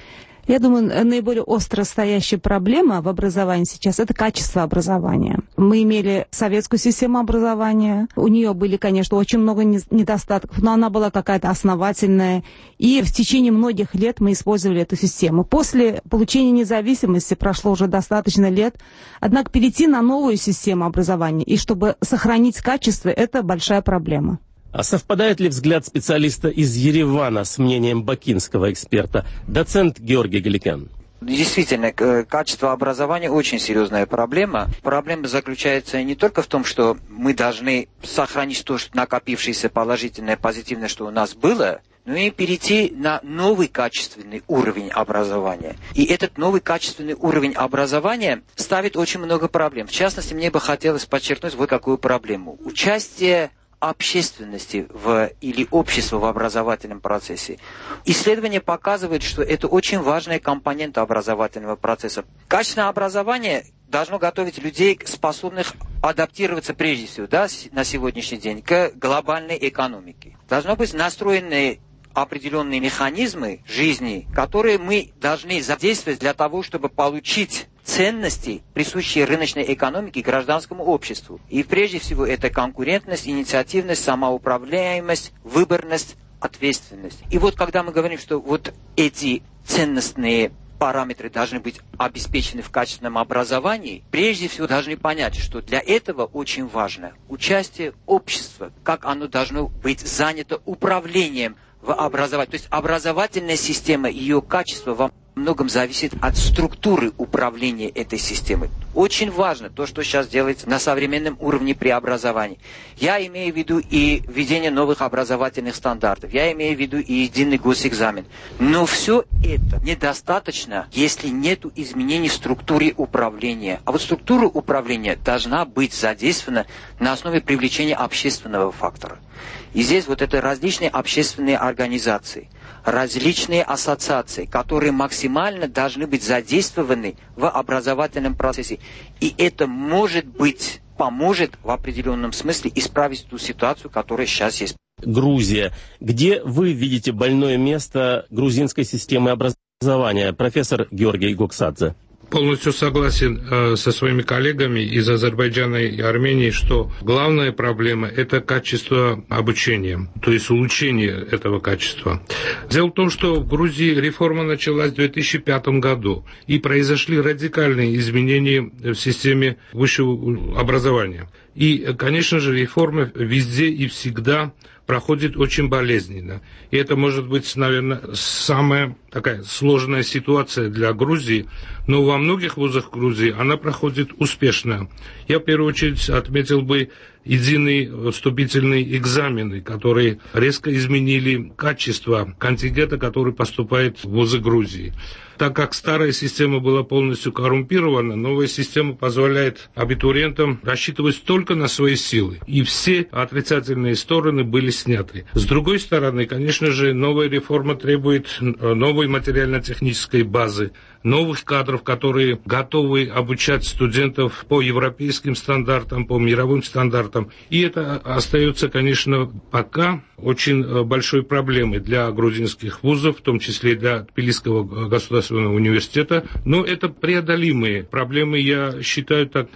Я думаю, наиболее остро стоящая проблема в образовании сейчас – это качество образования. Мы имели советскую систему образования. У нее были, конечно, очень много недостатков, но она была какая-то основательная. И в течение многих лет мы использовали эту систему. После получения независимости прошло уже достаточно лет. Однако перейти на новую систему образования и чтобы сохранить качество – это большая проблема. А совпадает ли взгляд специалиста из Еревана с мнением бакинского эксперта, доцент Георгий Галикян? Действительно, качество образования очень серьезная проблема. Проблема заключается не только в том, что мы должны сохранить то, что накопившееся положительное, позитивное, что у нас было, но и перейти на новый качественный уровень образования. И этот новый качественный уровень образования ставит очень много проблем. В частности, мне бы хотелось подчеркнуть вот какую проблему. Участие общественности в, или общества в образовательном процессе. Исследования показывают, что это очень важная компонента образовательного процесса. Качественное образование должно готовить людей, способных адаптироваться прежде всего, да, на сегодняшний день к глобальной экономике. Должно быть настроены определенные механизмы жизни, которые мы должны задействовать для того, чтобы получить ценности, присущие рыночной экономике и гражданскому обществу. И прежде всего это конкурентность, инициативность, самоуправляемость, выборность, ответственность. И вот когда мы говорим, что вот эти ценностные параметры должны быть обеспечены в качественном образовании, прежде всего должны понять, что для этого очень важно участие общества, как оно должно быть занято управлением в образовании. То есть образовательная система, ее качество во многом зависит от структуры управления этой системой. Очень важно то, что сейчас делается на современном уровне при образовании. Я имею в виду и введение новых образовательных стандартов, я имею в виду и единый госэкзамен. Но все это недостаточно, если нет изменений в структуре управления. А вот структура управления должна быть задействована на основе привлечения общественного фактора. И здесь вот это различные общественные организации, различные ассоциации, которые максимально должны быть задействованы в образовательном процессе. И это, может быть, поможет в определенном смысле исправить ту ситуацию, которая сейчас есть. Грузия. Где вы видите больное место грузинской системы образования, профессор Георгий Гоксадзе? Полностью согласен э, со своими коллегами из Азербайджана и Армении, что главная проблема – это качество обучения, то есть улучшение этого качества. Дело в том, что в Грузии реформа началась в две тысячи пятом году, и произошли радикальные изменения в системе высшего образования. И, конечно же, реформа везде и всегда проходит очень болезненно. И это может быть, наверное, самая такая сложная ситуация для Грузии, но во многих вузах Грузии она проходит успешно. Я в первую очередь отметил бы единые вступительные экзамены, которые резко изменили качество контингента, который поступает в вузы Грузии. Так как старая система была полностью коррумпирована, новая система позволяет абитуриентам рассчитывать только на свои силы. И все отрицательные стороны были сняты. С другой стороны, конечно же, новая реформа требует новой материально-технической базы, новых кадров, которые готовы обучать студентов по европейским стандартам, по мировым стандартам. И это остается, конечно, пока очень большой проблемой для грузинских вузов, в том числе для Тбилисского государственного университета. Но это преодолимые проблемы, я считаю так.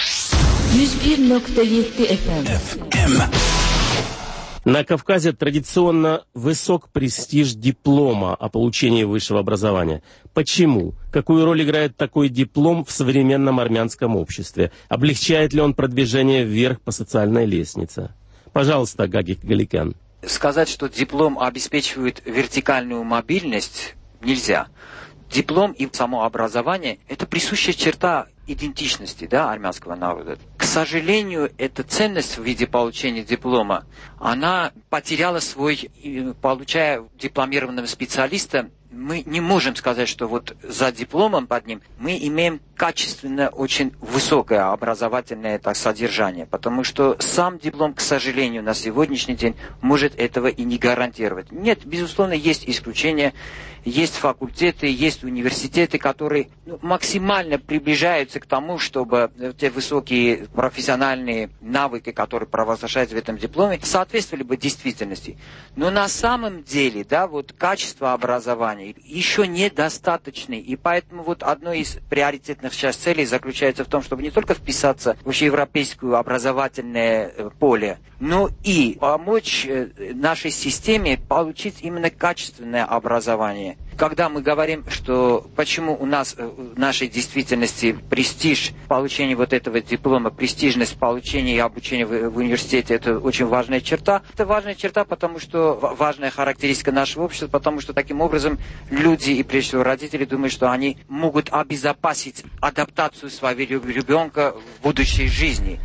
На Кавказе традиционно высок престиж диплома о получении высшего образования. Почему? Какую роль играет такой диплом в современном армянском обществе? Облегчает ли он продвижение вверх по социальной лестнице? Пожалуйста, Гагик Галикян. Сказать, что диплом обеспечивает вертикальную мобильность, нельзя. Диплом и само образование – это присущая черта идентичности, да, армянского народа. К сожалению, эта ценность в виде получения диплома, она потеряла свой, получая дипломированного специалиста, мы не можем сказать, что вот за дипломом под ним мы имеем качественно очень высокое образовательное так, содержание, потому что сам диплом, к сожалению, на сегодняшний день может этого и не гарантировать. Нет, безусловно, есть исключения, есть факультеты, есть университеты, которые ну, максимально приближаются к тому, чтобы те высокие профессиональные навыки, которые провозглашаются в этом дипломе, соответствовали бы действительности. Но на самом деле, да, вот качество образования еще недостаточно, и поэтому вот одной из приоритетных сейчас целей заключается в том, чтобы не только вписаться в общеевропейское образовательное поле, но и помочь нашей системе получить именно качественное образование. Когда мы говорим, что почему у нас в нашей действительности престиж получения вот этого диплома, престижность получения и обучения в, в университете, это очень важная черта. Это важная черта, потому что важная характеристика нашего общества, потому что таким образом люди и прежде всего родители думают, что они могут обезопасить адаптацию своего ребенка в будущей жизни.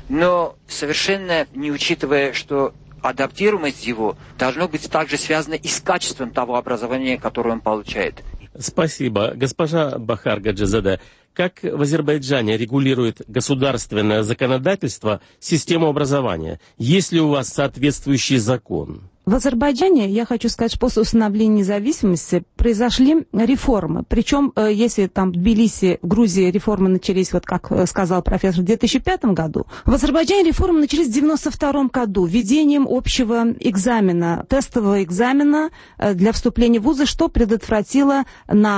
Но совершенно не учитывая, что адаптируемость его должно быть также связана и с качеством того образования, которое он получает. Спасибо. Госпожа Бахар Гаджизаде, как в Азербайджане регулирует государственное законодательство систему образования? Есть ли у вас соответствующий закон? В Азербайджане, я хочу сказать, что после установления независимости произошли реформы. Причем, если там в Тбилиси, в Грузии реформы начались, вот как сказал профессор, в две тысячи пятом году, в Азербайджане реформы начались в девяносто втором году введением общего экзамена, тестового экзамена для вступления в вузы, что предотвратило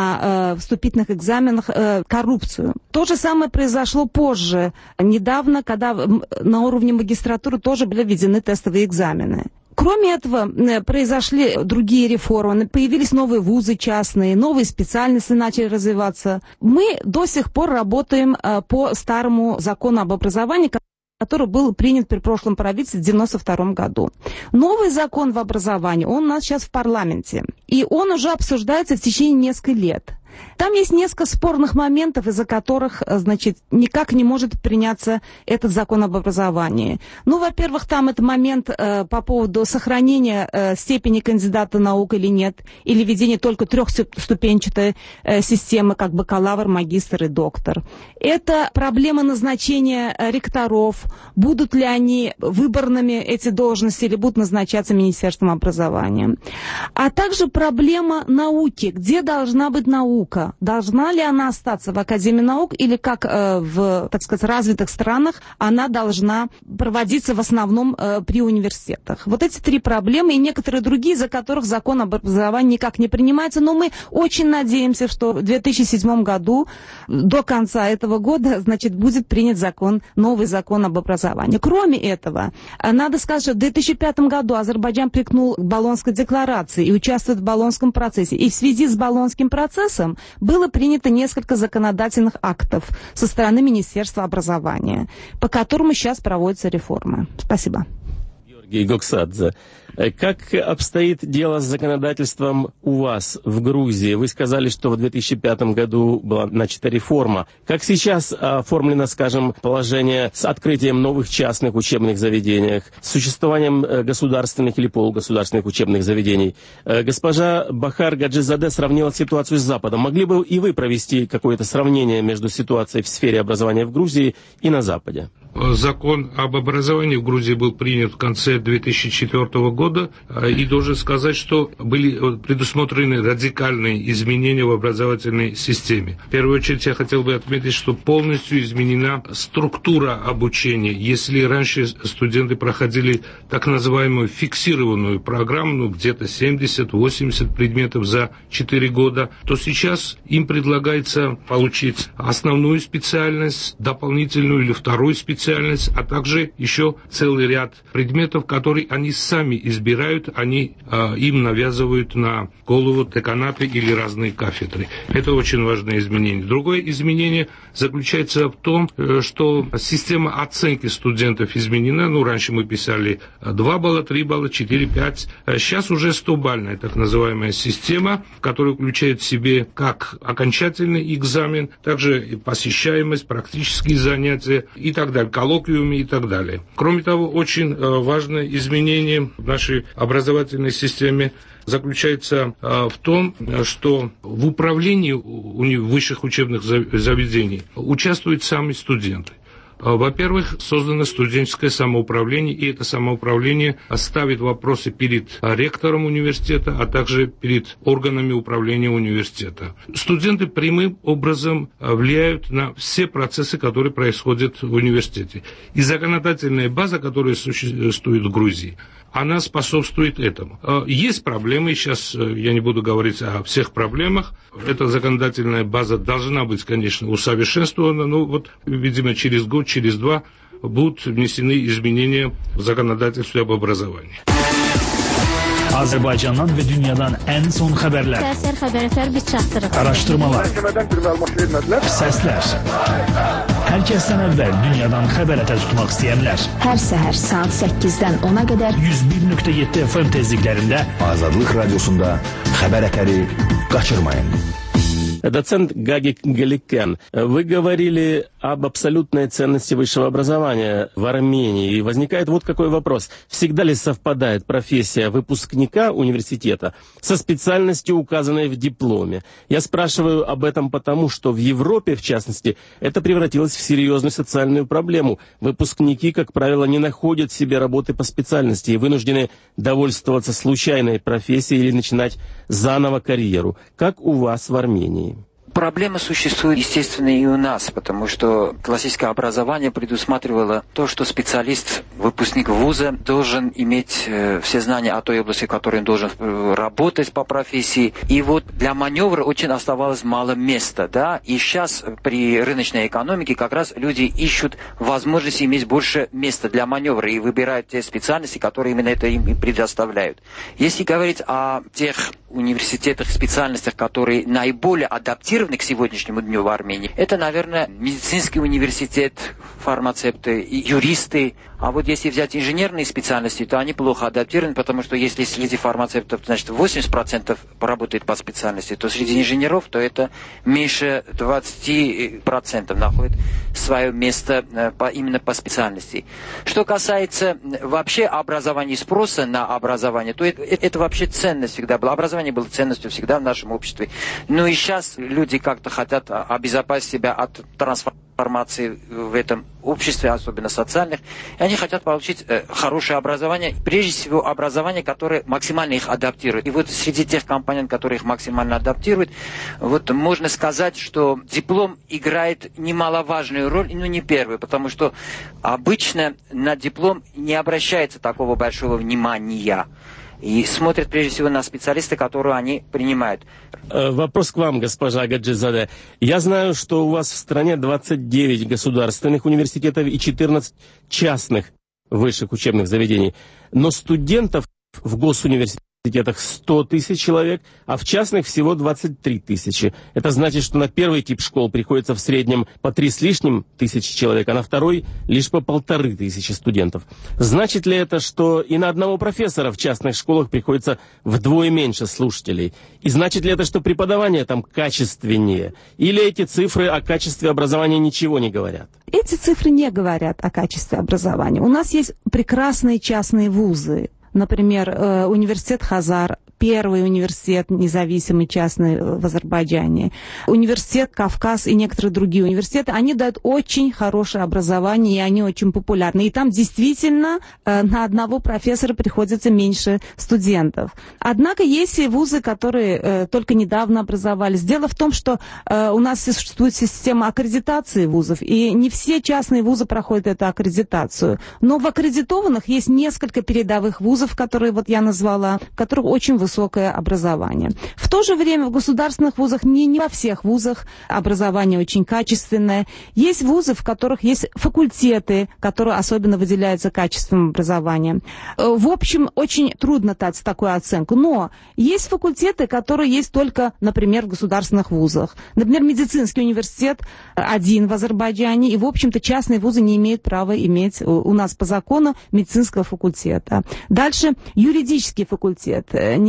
на э, вступительных экзаменах э, коррупцию. То же самое произошло позже, недавно, когда на уровне магистратуры тоже были введены тестовые экзамены. Кроме этого, произошли другие реформы, появились новые вузы частные, новые специальности начали развиваться. Мы до сих пор работаем по старому закону об образовании, который был принят при прошлом правительстве в девяносто втором году. Новый закон в образовании, он у нас сейчас в парламенте, и он уже обсуждается в течение нескольких лет. Там есть несколько спорных моментов, из-за которых, значит, никак не может приняться этот закон об образовании. Ну, во-первых, там это момент э, по поводу сохранения э, степени кандидата наук или нет, или введения только трехступенчатой э, системы, как бакалавр, магистр и доктор. Это проблема назначения э, ректоров, будут ли они выборными, эти должности, или будут назначаться Министерством образования. А также проблема науки, где должна быть наука. Должна ли она остаться в Академии наук или, как э, в, так сказать, развитых странах, она должна проводиться в основном э, при университетах. Вот эти три проблемы и некоторые другие, за которых закон об образовании никак не принимается, но мы очень надеемся, что в две тысячи седьмом году, до конца этого года, значит, будет принят закон, новый закон об образовании. Кроме этого, надо сказать, что в две тысячи пятом году Азербайджан прикнул к Болонской декларации и участвует в Болонском процессе. И в связи с Болонским процессом было принято несколько законодательных актов со стороны Министерства образования, по которым сейчас проводятся реформы. Спасибо. Георгий Гоксадзе, как обстоит дело с законодательством у вас в Грузии? Вы сказали, что в две тысячи пятом году была начата реформа. Как сейчас оформлено, скажем, положение с открытием новых частных учебных заведений, с существованием государственных или полугосударственных учебных заведений? Госпожа Бахар Гаджизаде сравнила ситуацию с Западом. Могли бы и вы провести какое-то сравнение между ситуацией в сфере образования в Грузии и на Западе? Закон об образовании в Грузии был принят в конце две тысячи четвёртого года, и должен сказать, что были предусмотрены радикальные изменения в образовательной системе. В первую очередь я хотел бы отметить, что полностью изменена структура обучения. Если раньше студенты проходили так называемую фиксированную программу, ну, где-то семьдесят-восемьдесят предметов за четыре года, то сейчас им предлагается получить основную специальность, дополнительную или вторую специальность, а также еще целый ряд предметов, которые они сами избирают, они э, им навязывают на голову деканаты или разные кафедры. Это очень важное изменение. Другое изменение заключается в том, э, что система оценки студентов изменена. Ну, раньше мы писали два балла, три балла, четыре, пять. Сейчас уже стобальная так называемая система, которая включает в себе как окончательный экзамен, также посещаемость, практические занятия и так далее. коллоквиуме и так далее. Кроме того, очень важное изменение в нашей образовательной системе заключается в том, что в управлении высших учебных заведений участвуют сами студенты. Во-первых, создано студенческое самоуправление, и это самоуправление ставит вопросы перед ректором университета, а также перед органами управления университета. Студенты прямым образом влияют на все процессы, которые происходят в университете. И законодательная база, которая существует в Грузии, она способствует этому. Есть проблемы, сейчас я не буду говорить о всех проблемах. Эта законодательная база должна быть, конечно, усовершенствована, но вот, видимо, через год, через два будут внесены изменения в законодательство об образовании. Azərbaycandan və dünyadan ən son xəbərlər, Səhər xəbərlər biz çatdırırıq. Araşdırmalar, səslər. Hər kəsdən əvvəl dünyadan xəbər ətə tutmaq istəyənlər. Hər səhər saat səkkizdən ona qədər yüz bir nöqtə yeddi F M tezliklərində Azadlıq Radiosunda xəbər ətəri qaçırmayın. Доцент Гаги Галикян, вы говорили об абсолютной ценности высшего образования в Армении. И возникает вот какой вопрос. Всегда ли совпадает профессия выпускника университета со специальностью, указанной в дипломе? Я спрашиваю об этом потому, что в Европе, в частности, это превратилось в серьезную социальную проблему. Выпускники, как правило, не находят себе работы по специальности и вынуждены довольствоваться случайной профессией или начинать заново карьеру. Как у вас в Армении? Проблема существует, естественно, и у нас, потому что классическое образование предусматривало то, что специалист, выпускник вуза должен иметь э, все знания о той области, в которой он должен э, работать по профессии. И вот для маневра очень оставалось мало места, да, и сейчас при рыночной экономике как раз люди ищут возможности иметь больше места для маневра и выбирают те специальности, которые именно это им предоставляют. Если говорить о тех университетах, специальностях, которые наиболее адаптированы к сегодняшнему дню в Армении, это, наверное, медицинский университет, фармацевты, юристы. А вот если взять инженерные специальности, то они плохо адаптированы, потому что если среди фармацевтов, значит, восемьдесят процентов работает по специальности, то среди инженеров, то это меньше двадцать процентов находит свое место по, именно по специальности. Что касается вообще образования и спроса на образование, то это, это вообще ценность всегда была. Образование было ценностью всегда в нашем обществе. Но и сейчас люди как-то хотят обезопасить себя от трансформации в этом обществе, особенно социальных, и они хотят получить э, хорошее образование, прежде всего образование, которое максимально их адаптирует. И вот среди тех компонентов, которые их максимально адаптируют, вот можно сказать, что диплом играет немаловажную роль, но не первую, потому что обычно на диплом не обращается такого большого внимания. И смотрят прежде всего на специалисты, которые они принимают. Вопрос к вам, госпожа Гаджизаде. Я знаю, что у вас в стране двадцать девять государственных университетов и четырнадцать частных высших учебных заведений. Но студентов в госуниверситетах сто тысяч человек, а в частных всего двадцать три тысячи. Это значит, что на первый тип школ приходится в среднем по три с лишним тысячи человек, а на второй лишь по полторы тысячи студентов. Значит ли это, что и на одного профессора в частных школах приходится вдвое меньше слушателей? И значит ли это, что преподавание там качественнее? Или эти цифры о качестве образования ничего не говорят? Эти цифры не говорят о качестве образования. У нас есть прекрасные частные вузы. Например, университет Хазар, первый университет независимый частный в Азербайджане, университет Кавказ и некоторые другие университеты, они дают очень хорошее образование, и они очень популярны. И там действительно на одного профессора приходится меньше студентов. Однако есть и вузы, которые только недавно образовались. Дело в том, что у нас существует система аккредитации вузов, и не все частные вузы проходят эту аккредитацию. Но в аккредитованных есть несколько передовых вузов, которые вот я назвала, в которых очень высокое образование. В то же время в государственных вузах, не, не во всех вузах образование очень качественное. Есть вузы, в которых есть факультеты, которые особенно выделяются качественным образованием. В общем, очень трудно дать такую оценку. Но есть факультеты, которые есть только, например, в государственных вузах. Например, медицинский университет один в Азербайджане, и, в общем-то, частные вузы не имеют права иметь у нас по закону медицинского факультета. Дальше юридический факультет. Не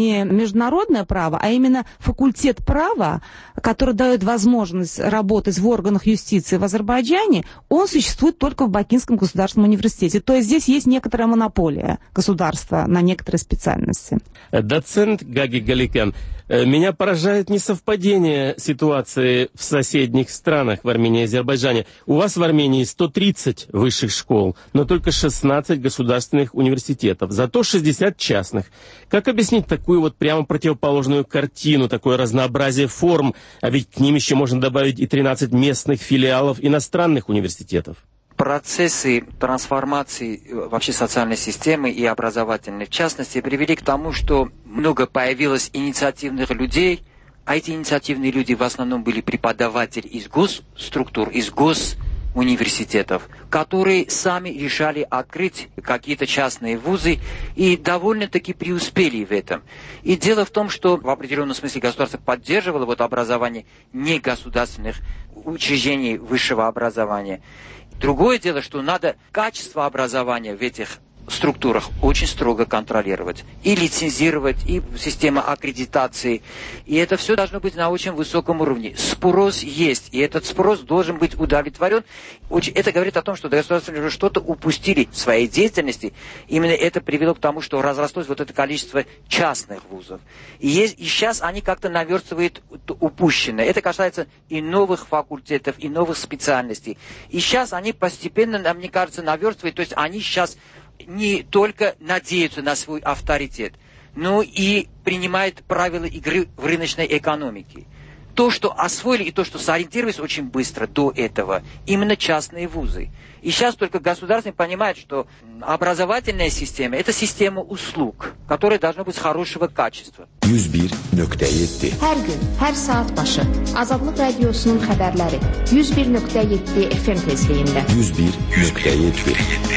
не международное право, а именно факультет права, который дает возможность работать в органах юстиции в Азербайджане, он существует только в Бакинском государственном университете. То есть здесь есть некоторая монополия государства на некоторые специальности. Доцент Гаги Галикян, меня поражает несовпадение ситуации в соседних странах, в Армении и Азербайджане. У вас в Армении сто тридцать высших школ, но только шестнадцать государственных университетов, зато шестьдесят частных. Как объяснить такую вот прямо противоположную картину, такое разнообразие форм, а ведь к ним еще можно добавить и тринадцать местных филиалов иностранных университетов? Процессы трансформации вообще социальной системы и образовательной, в частности, привели к тому, что много появилось инициативных людей, а эти инициативные люди в основном были преподаватели из госструктур, из госуниверситетов, которые сами решали открыть какие-то частные вузы и довольно-таки преуспели в этом. И дело в том, что в определенном смысле государство поддерживало вот образование негосударственных учреждений высшего образования. Другое дело, что надо качество образования в этих структурах очень строго контролировать. И лицензировать, и система аккредитации. И это все должно быть на очень высоком уровне. Спрос есть, и этот спрос должен быть удовлетворен. Это говорит о том, что государственные уже что-то упустили в своей деятельности. Именно это привело к тому, что разрослось вот это количество частных вузов. И, есть, и сейчас они как-то наверстывают упущенное. Это касается и новых факультетов, и новых специальностей. И сейчас они постепенно, мне кажется, наверстывают. То есть они сейчас не только надеются на свой авторитет, но и принимают правила игры в рыночной экономике. То, что освоили и то, что сориентировались очень быстро до этого, именно частные вузы. И сейчас только государство понимает, что образовательная система – это система услуг, которая должна быть хорошего качества. yüz bir nöqtə yeddi Hər gün, hər saat başı Azadlıq Radiosunun xəbərləri yüz bir nöqtə yeddi F M tezliyində. yüz bir nöqtə yeddi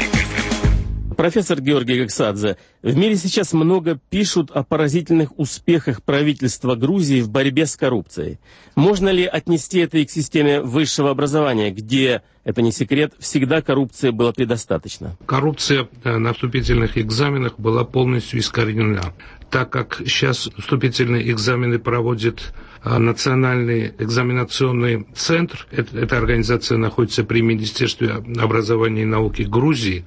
Профессор Георгий Гаксадзе, в мире сейчас много пишут о поразительных успехах правительства Грузии в борьбе с коррупцией. Можно ли отнести это и к системе высшего образования, где, это не секрет, всегда коррупции было предостаточно? Коррупция на вступительных экзаменах была полностью искоренена. Так как сейчас вступительные экзамены проводит Национальный экзаменационный центр, эта организация находится при Министерстве образования и науки Грузии,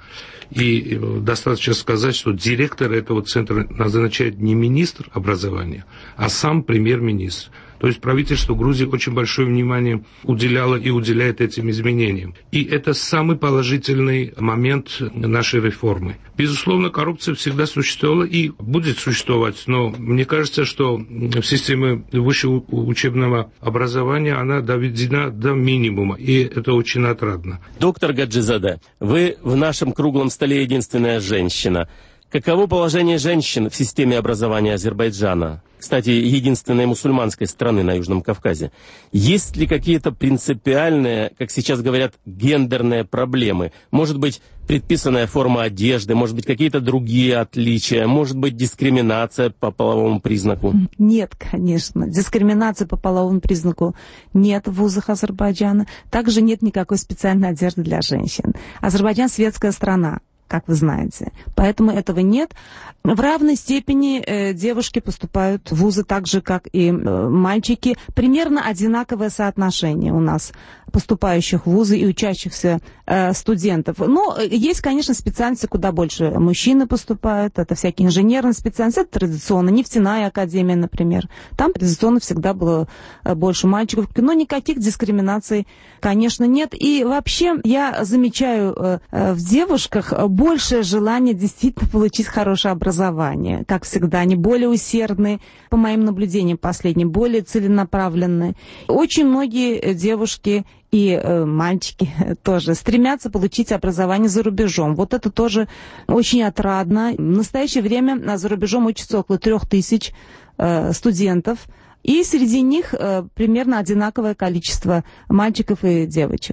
и достаточно сказать, что директор этого центра назначает не министр образования, а сам премьер-министр. То есть правительство Грузии очень большое внимание уделяло и уделяет этим изменениям. И это самый положительный момент нашей реформы. Безусловно, коррупция всегда существовала и будет существовать, но мне кажется, что в системе высшего учебного образования она доведена до минимума, и это очень отрадно. Доктор Гаджизаде, вы в нашем круглом столе единственная женщина. Каково положение женщин в системе образования Азербайджана? Кстати, единственной мусульманской страны на Южном Кавказе. Есть ли какие-то принципиальные, как сейчас говорят, гендерные проблемы? Может быть, предписанная форма одежды, может быть, какие-то другие отличия, может быть, дискриминация по половому признаку? Нет, конечно. Дискриминации по половому признаку нет в вузах Азербайджана. Также нет никакой специальной одежды для женщин. Азербайджан светская страна, как вы знаете. Поэтому этого нет. В равной степени э, девушки поступают в вузы так же, как и э, мальчики. Примерно одинаковое соотношение у нас поступающих в вузы и учащихся э, студентов. Но есть, конечно, специальности, куда больше мужчины поступают. Это всякие инженерные специальности. Это традиционно. Нефтяная академия, например. Там традиционно всегда было больше мальчиков. Но никаких дискриминаций, конечно, нет. И вообще я замечаю э, э, в девушках большее желание действительно получить хорошее образование. Как всегда, они более усердны, по моим наблюдениям последним, более целенаправленны. Очень многие девушки и э, мальчики тоже стремятся получить образование за рубежом. Вот это тоже очень отрадно. В настоящее время за рубежом учатся около трех тысяч э, студентов. И среди них э, примерно одинаковое количество мальчиков и девочек.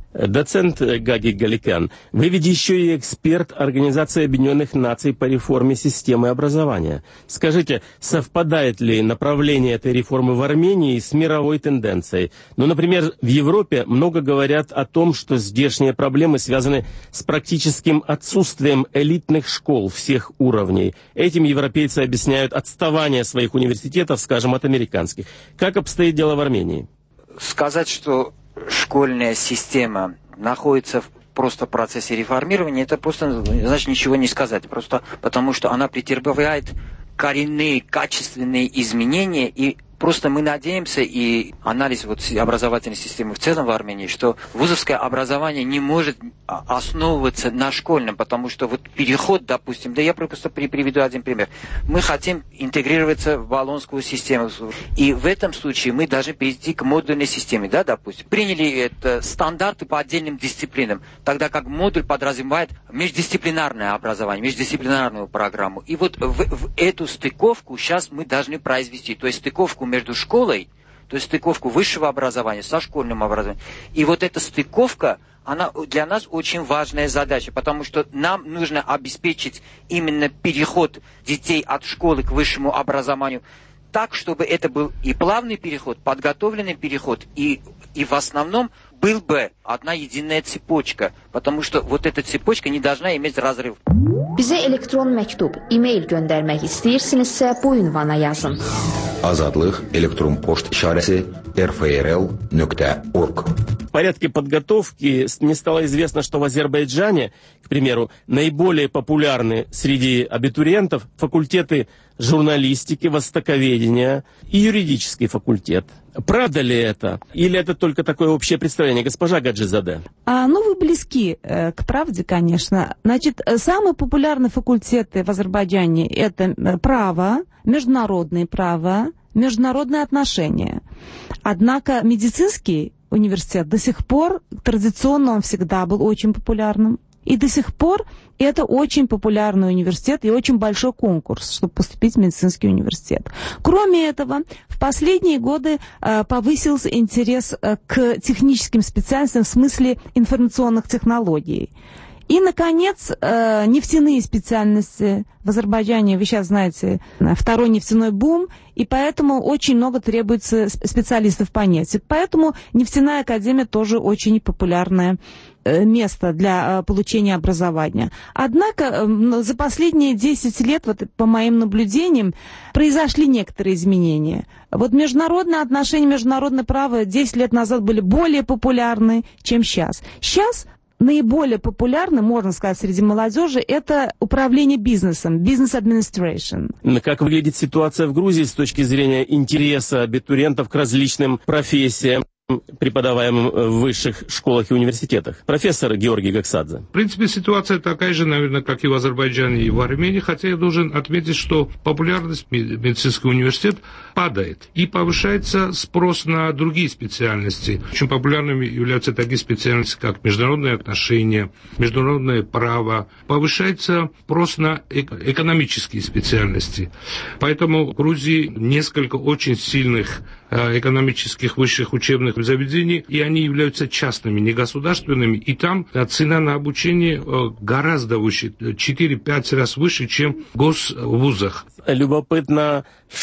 Доцент Гагик Галикян, вы ведь еще и эксперт Организации Объединенных Наций по реформе системы образования. Скажите, совпадает ли направление этой реформы в Армении с мировой тенденцией? Ну, например, в Европе много говорят о том, что здешние проблемы связаны с практическим отсутствием элитных школ всех уровней. Этим европейцы объясняют отставание своих университетов, скажем, от американских. Как обстоит дело в Армении? Сказать, что школьная система находится в просто процессе реформирования, это просто, значит, ничего не сказать. Просто потому, что она претерпевает коренные, качественные изменения, и просто мы надеемся, и анализ вот образовательной системы в целом в Армении, что вузовское образование не может основываться на школьном, потому что вот переход, допустим, да я просто приведу один пример. Мы хотим интегрироваться в болонскую систему, и в этом случае мы должны перейти к модульной системе, да, допустим. Приняли это стандарты по отдельным дисциплинам, тогда как модуль подразумевает междисциплинарное образование, междисциплинарную программу. И вот в, в эту стыковку сейчас мы должны произвести, то есть стыковку между школой, то есть стыковку высшего образования со школьным образованием. И вот эта стыковка, она для нас очень важная задача, потому что нам нужно обеспечить именно переход детей от школы к высшему образованию так, чтобы это был и плавный переход, подготовленный переход, и, и в основном был бы одна единая цепочка, потому что вот эта цепочка не должна иметь разрыв. Bizə elektron məktub, e-mail göndərmək istəyirsinizsə bu ünvana yazın. Azadlıq elektron poçt işarəsi r f r l nöqtə org. В порядке подготовки мне стало известно, что в Азербайджане, к примеру, наиболее популярны среди абитуриентов факультеты журналистики, востоковедения и юридический факультет. Правда ли это? Или это только такое общее представление? Госпожа Гаджизаде. А, ну, вы близки э, к правде, конечно. Значит, самые популярные факультеты в Азербайджане – это право, международное право, международные отношения. Однако медицинский университет до сих пор, традиционно он всегда был очень популярным. И до сих пор это очень популярный университет и очень большой конкурс, чтобы поступить в медицинский университет. Кроме этого, в последние годы э, повысился интерес э, к техническим специальностям в смысле информационных технологий. И, наконец, э, нефтяные специальности. В Азербайджане, вы сейчас знаете, второй нефтяной бум, и поэтому очень много требуется специалистов по нефти. Поэтому нефтяная академия тоже очень популярное э, место для э, получения образования. Однако э, за последние десять лет, вот, по моим наблюдениям, произошли некоторые изменения. Вот международные отношения, международное право десять лет назад были более популярны, чем сейчас. Сейчас наиболее популярны, можно сказать, среди молодежи, это управление бизнесом, бизнес-администрейшн. Как выглядит ситуация в Грузии с точки зрения интереса абитуриентов к различным профессиям, преподаваемым в высших школах и университетах? Профессор Георгий Гоксадзе. В принципе, ситуация такая же, наверное, как и в Азербайджане и в Армении, хотя я должен отметить, что популярность медицинского университета падает и повышается спрос на другие специальности. Очень популярными являются такие специальности, как международные отношения, международное право. Повышается спрос на экономические специальности. Поэтому в Грузии несколько очень сильных экономических высших учебных заведений, и они являются частными, не государственными, и там цена на обучение гораздо выше, четыре-пять раз выше, чем в госвузах. Любопытно,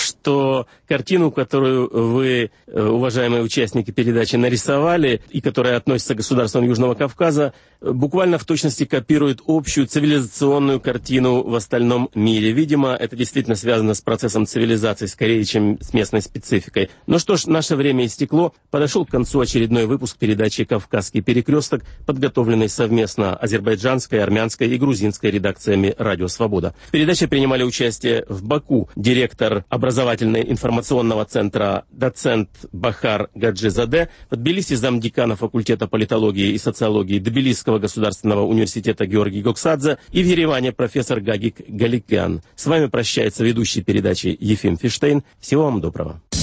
что картину, которую вы, уважаемые участники передачи, нарисовали, и которая относится к государствам Южного Кавказа, буквально в точности копирует общую цивилизационную картину в остальном мире. Видимо, это действительно связано с процессом цивилизации, скорее, чем с местной спецификой. Ну что ж, наше время истекло. Подошел к концу очередной выпуск передачи «Кавказский перекресток», подготовленный совместно азербайджанской, армянской и грузинской редакциями «Радио Свобода». В передаче принимали участие в Баку директор образовательно-информационного центра доцент Бахар Гаджизаде, в Тбилиси замдекана факультета политологии и социологии Тбилисского государственного университета Георгий Гоксадзе и в Ереване профессор Гагик Галикян. С вами прощается ведущий передачи Ефим Фиштейн. Всего вам доброго.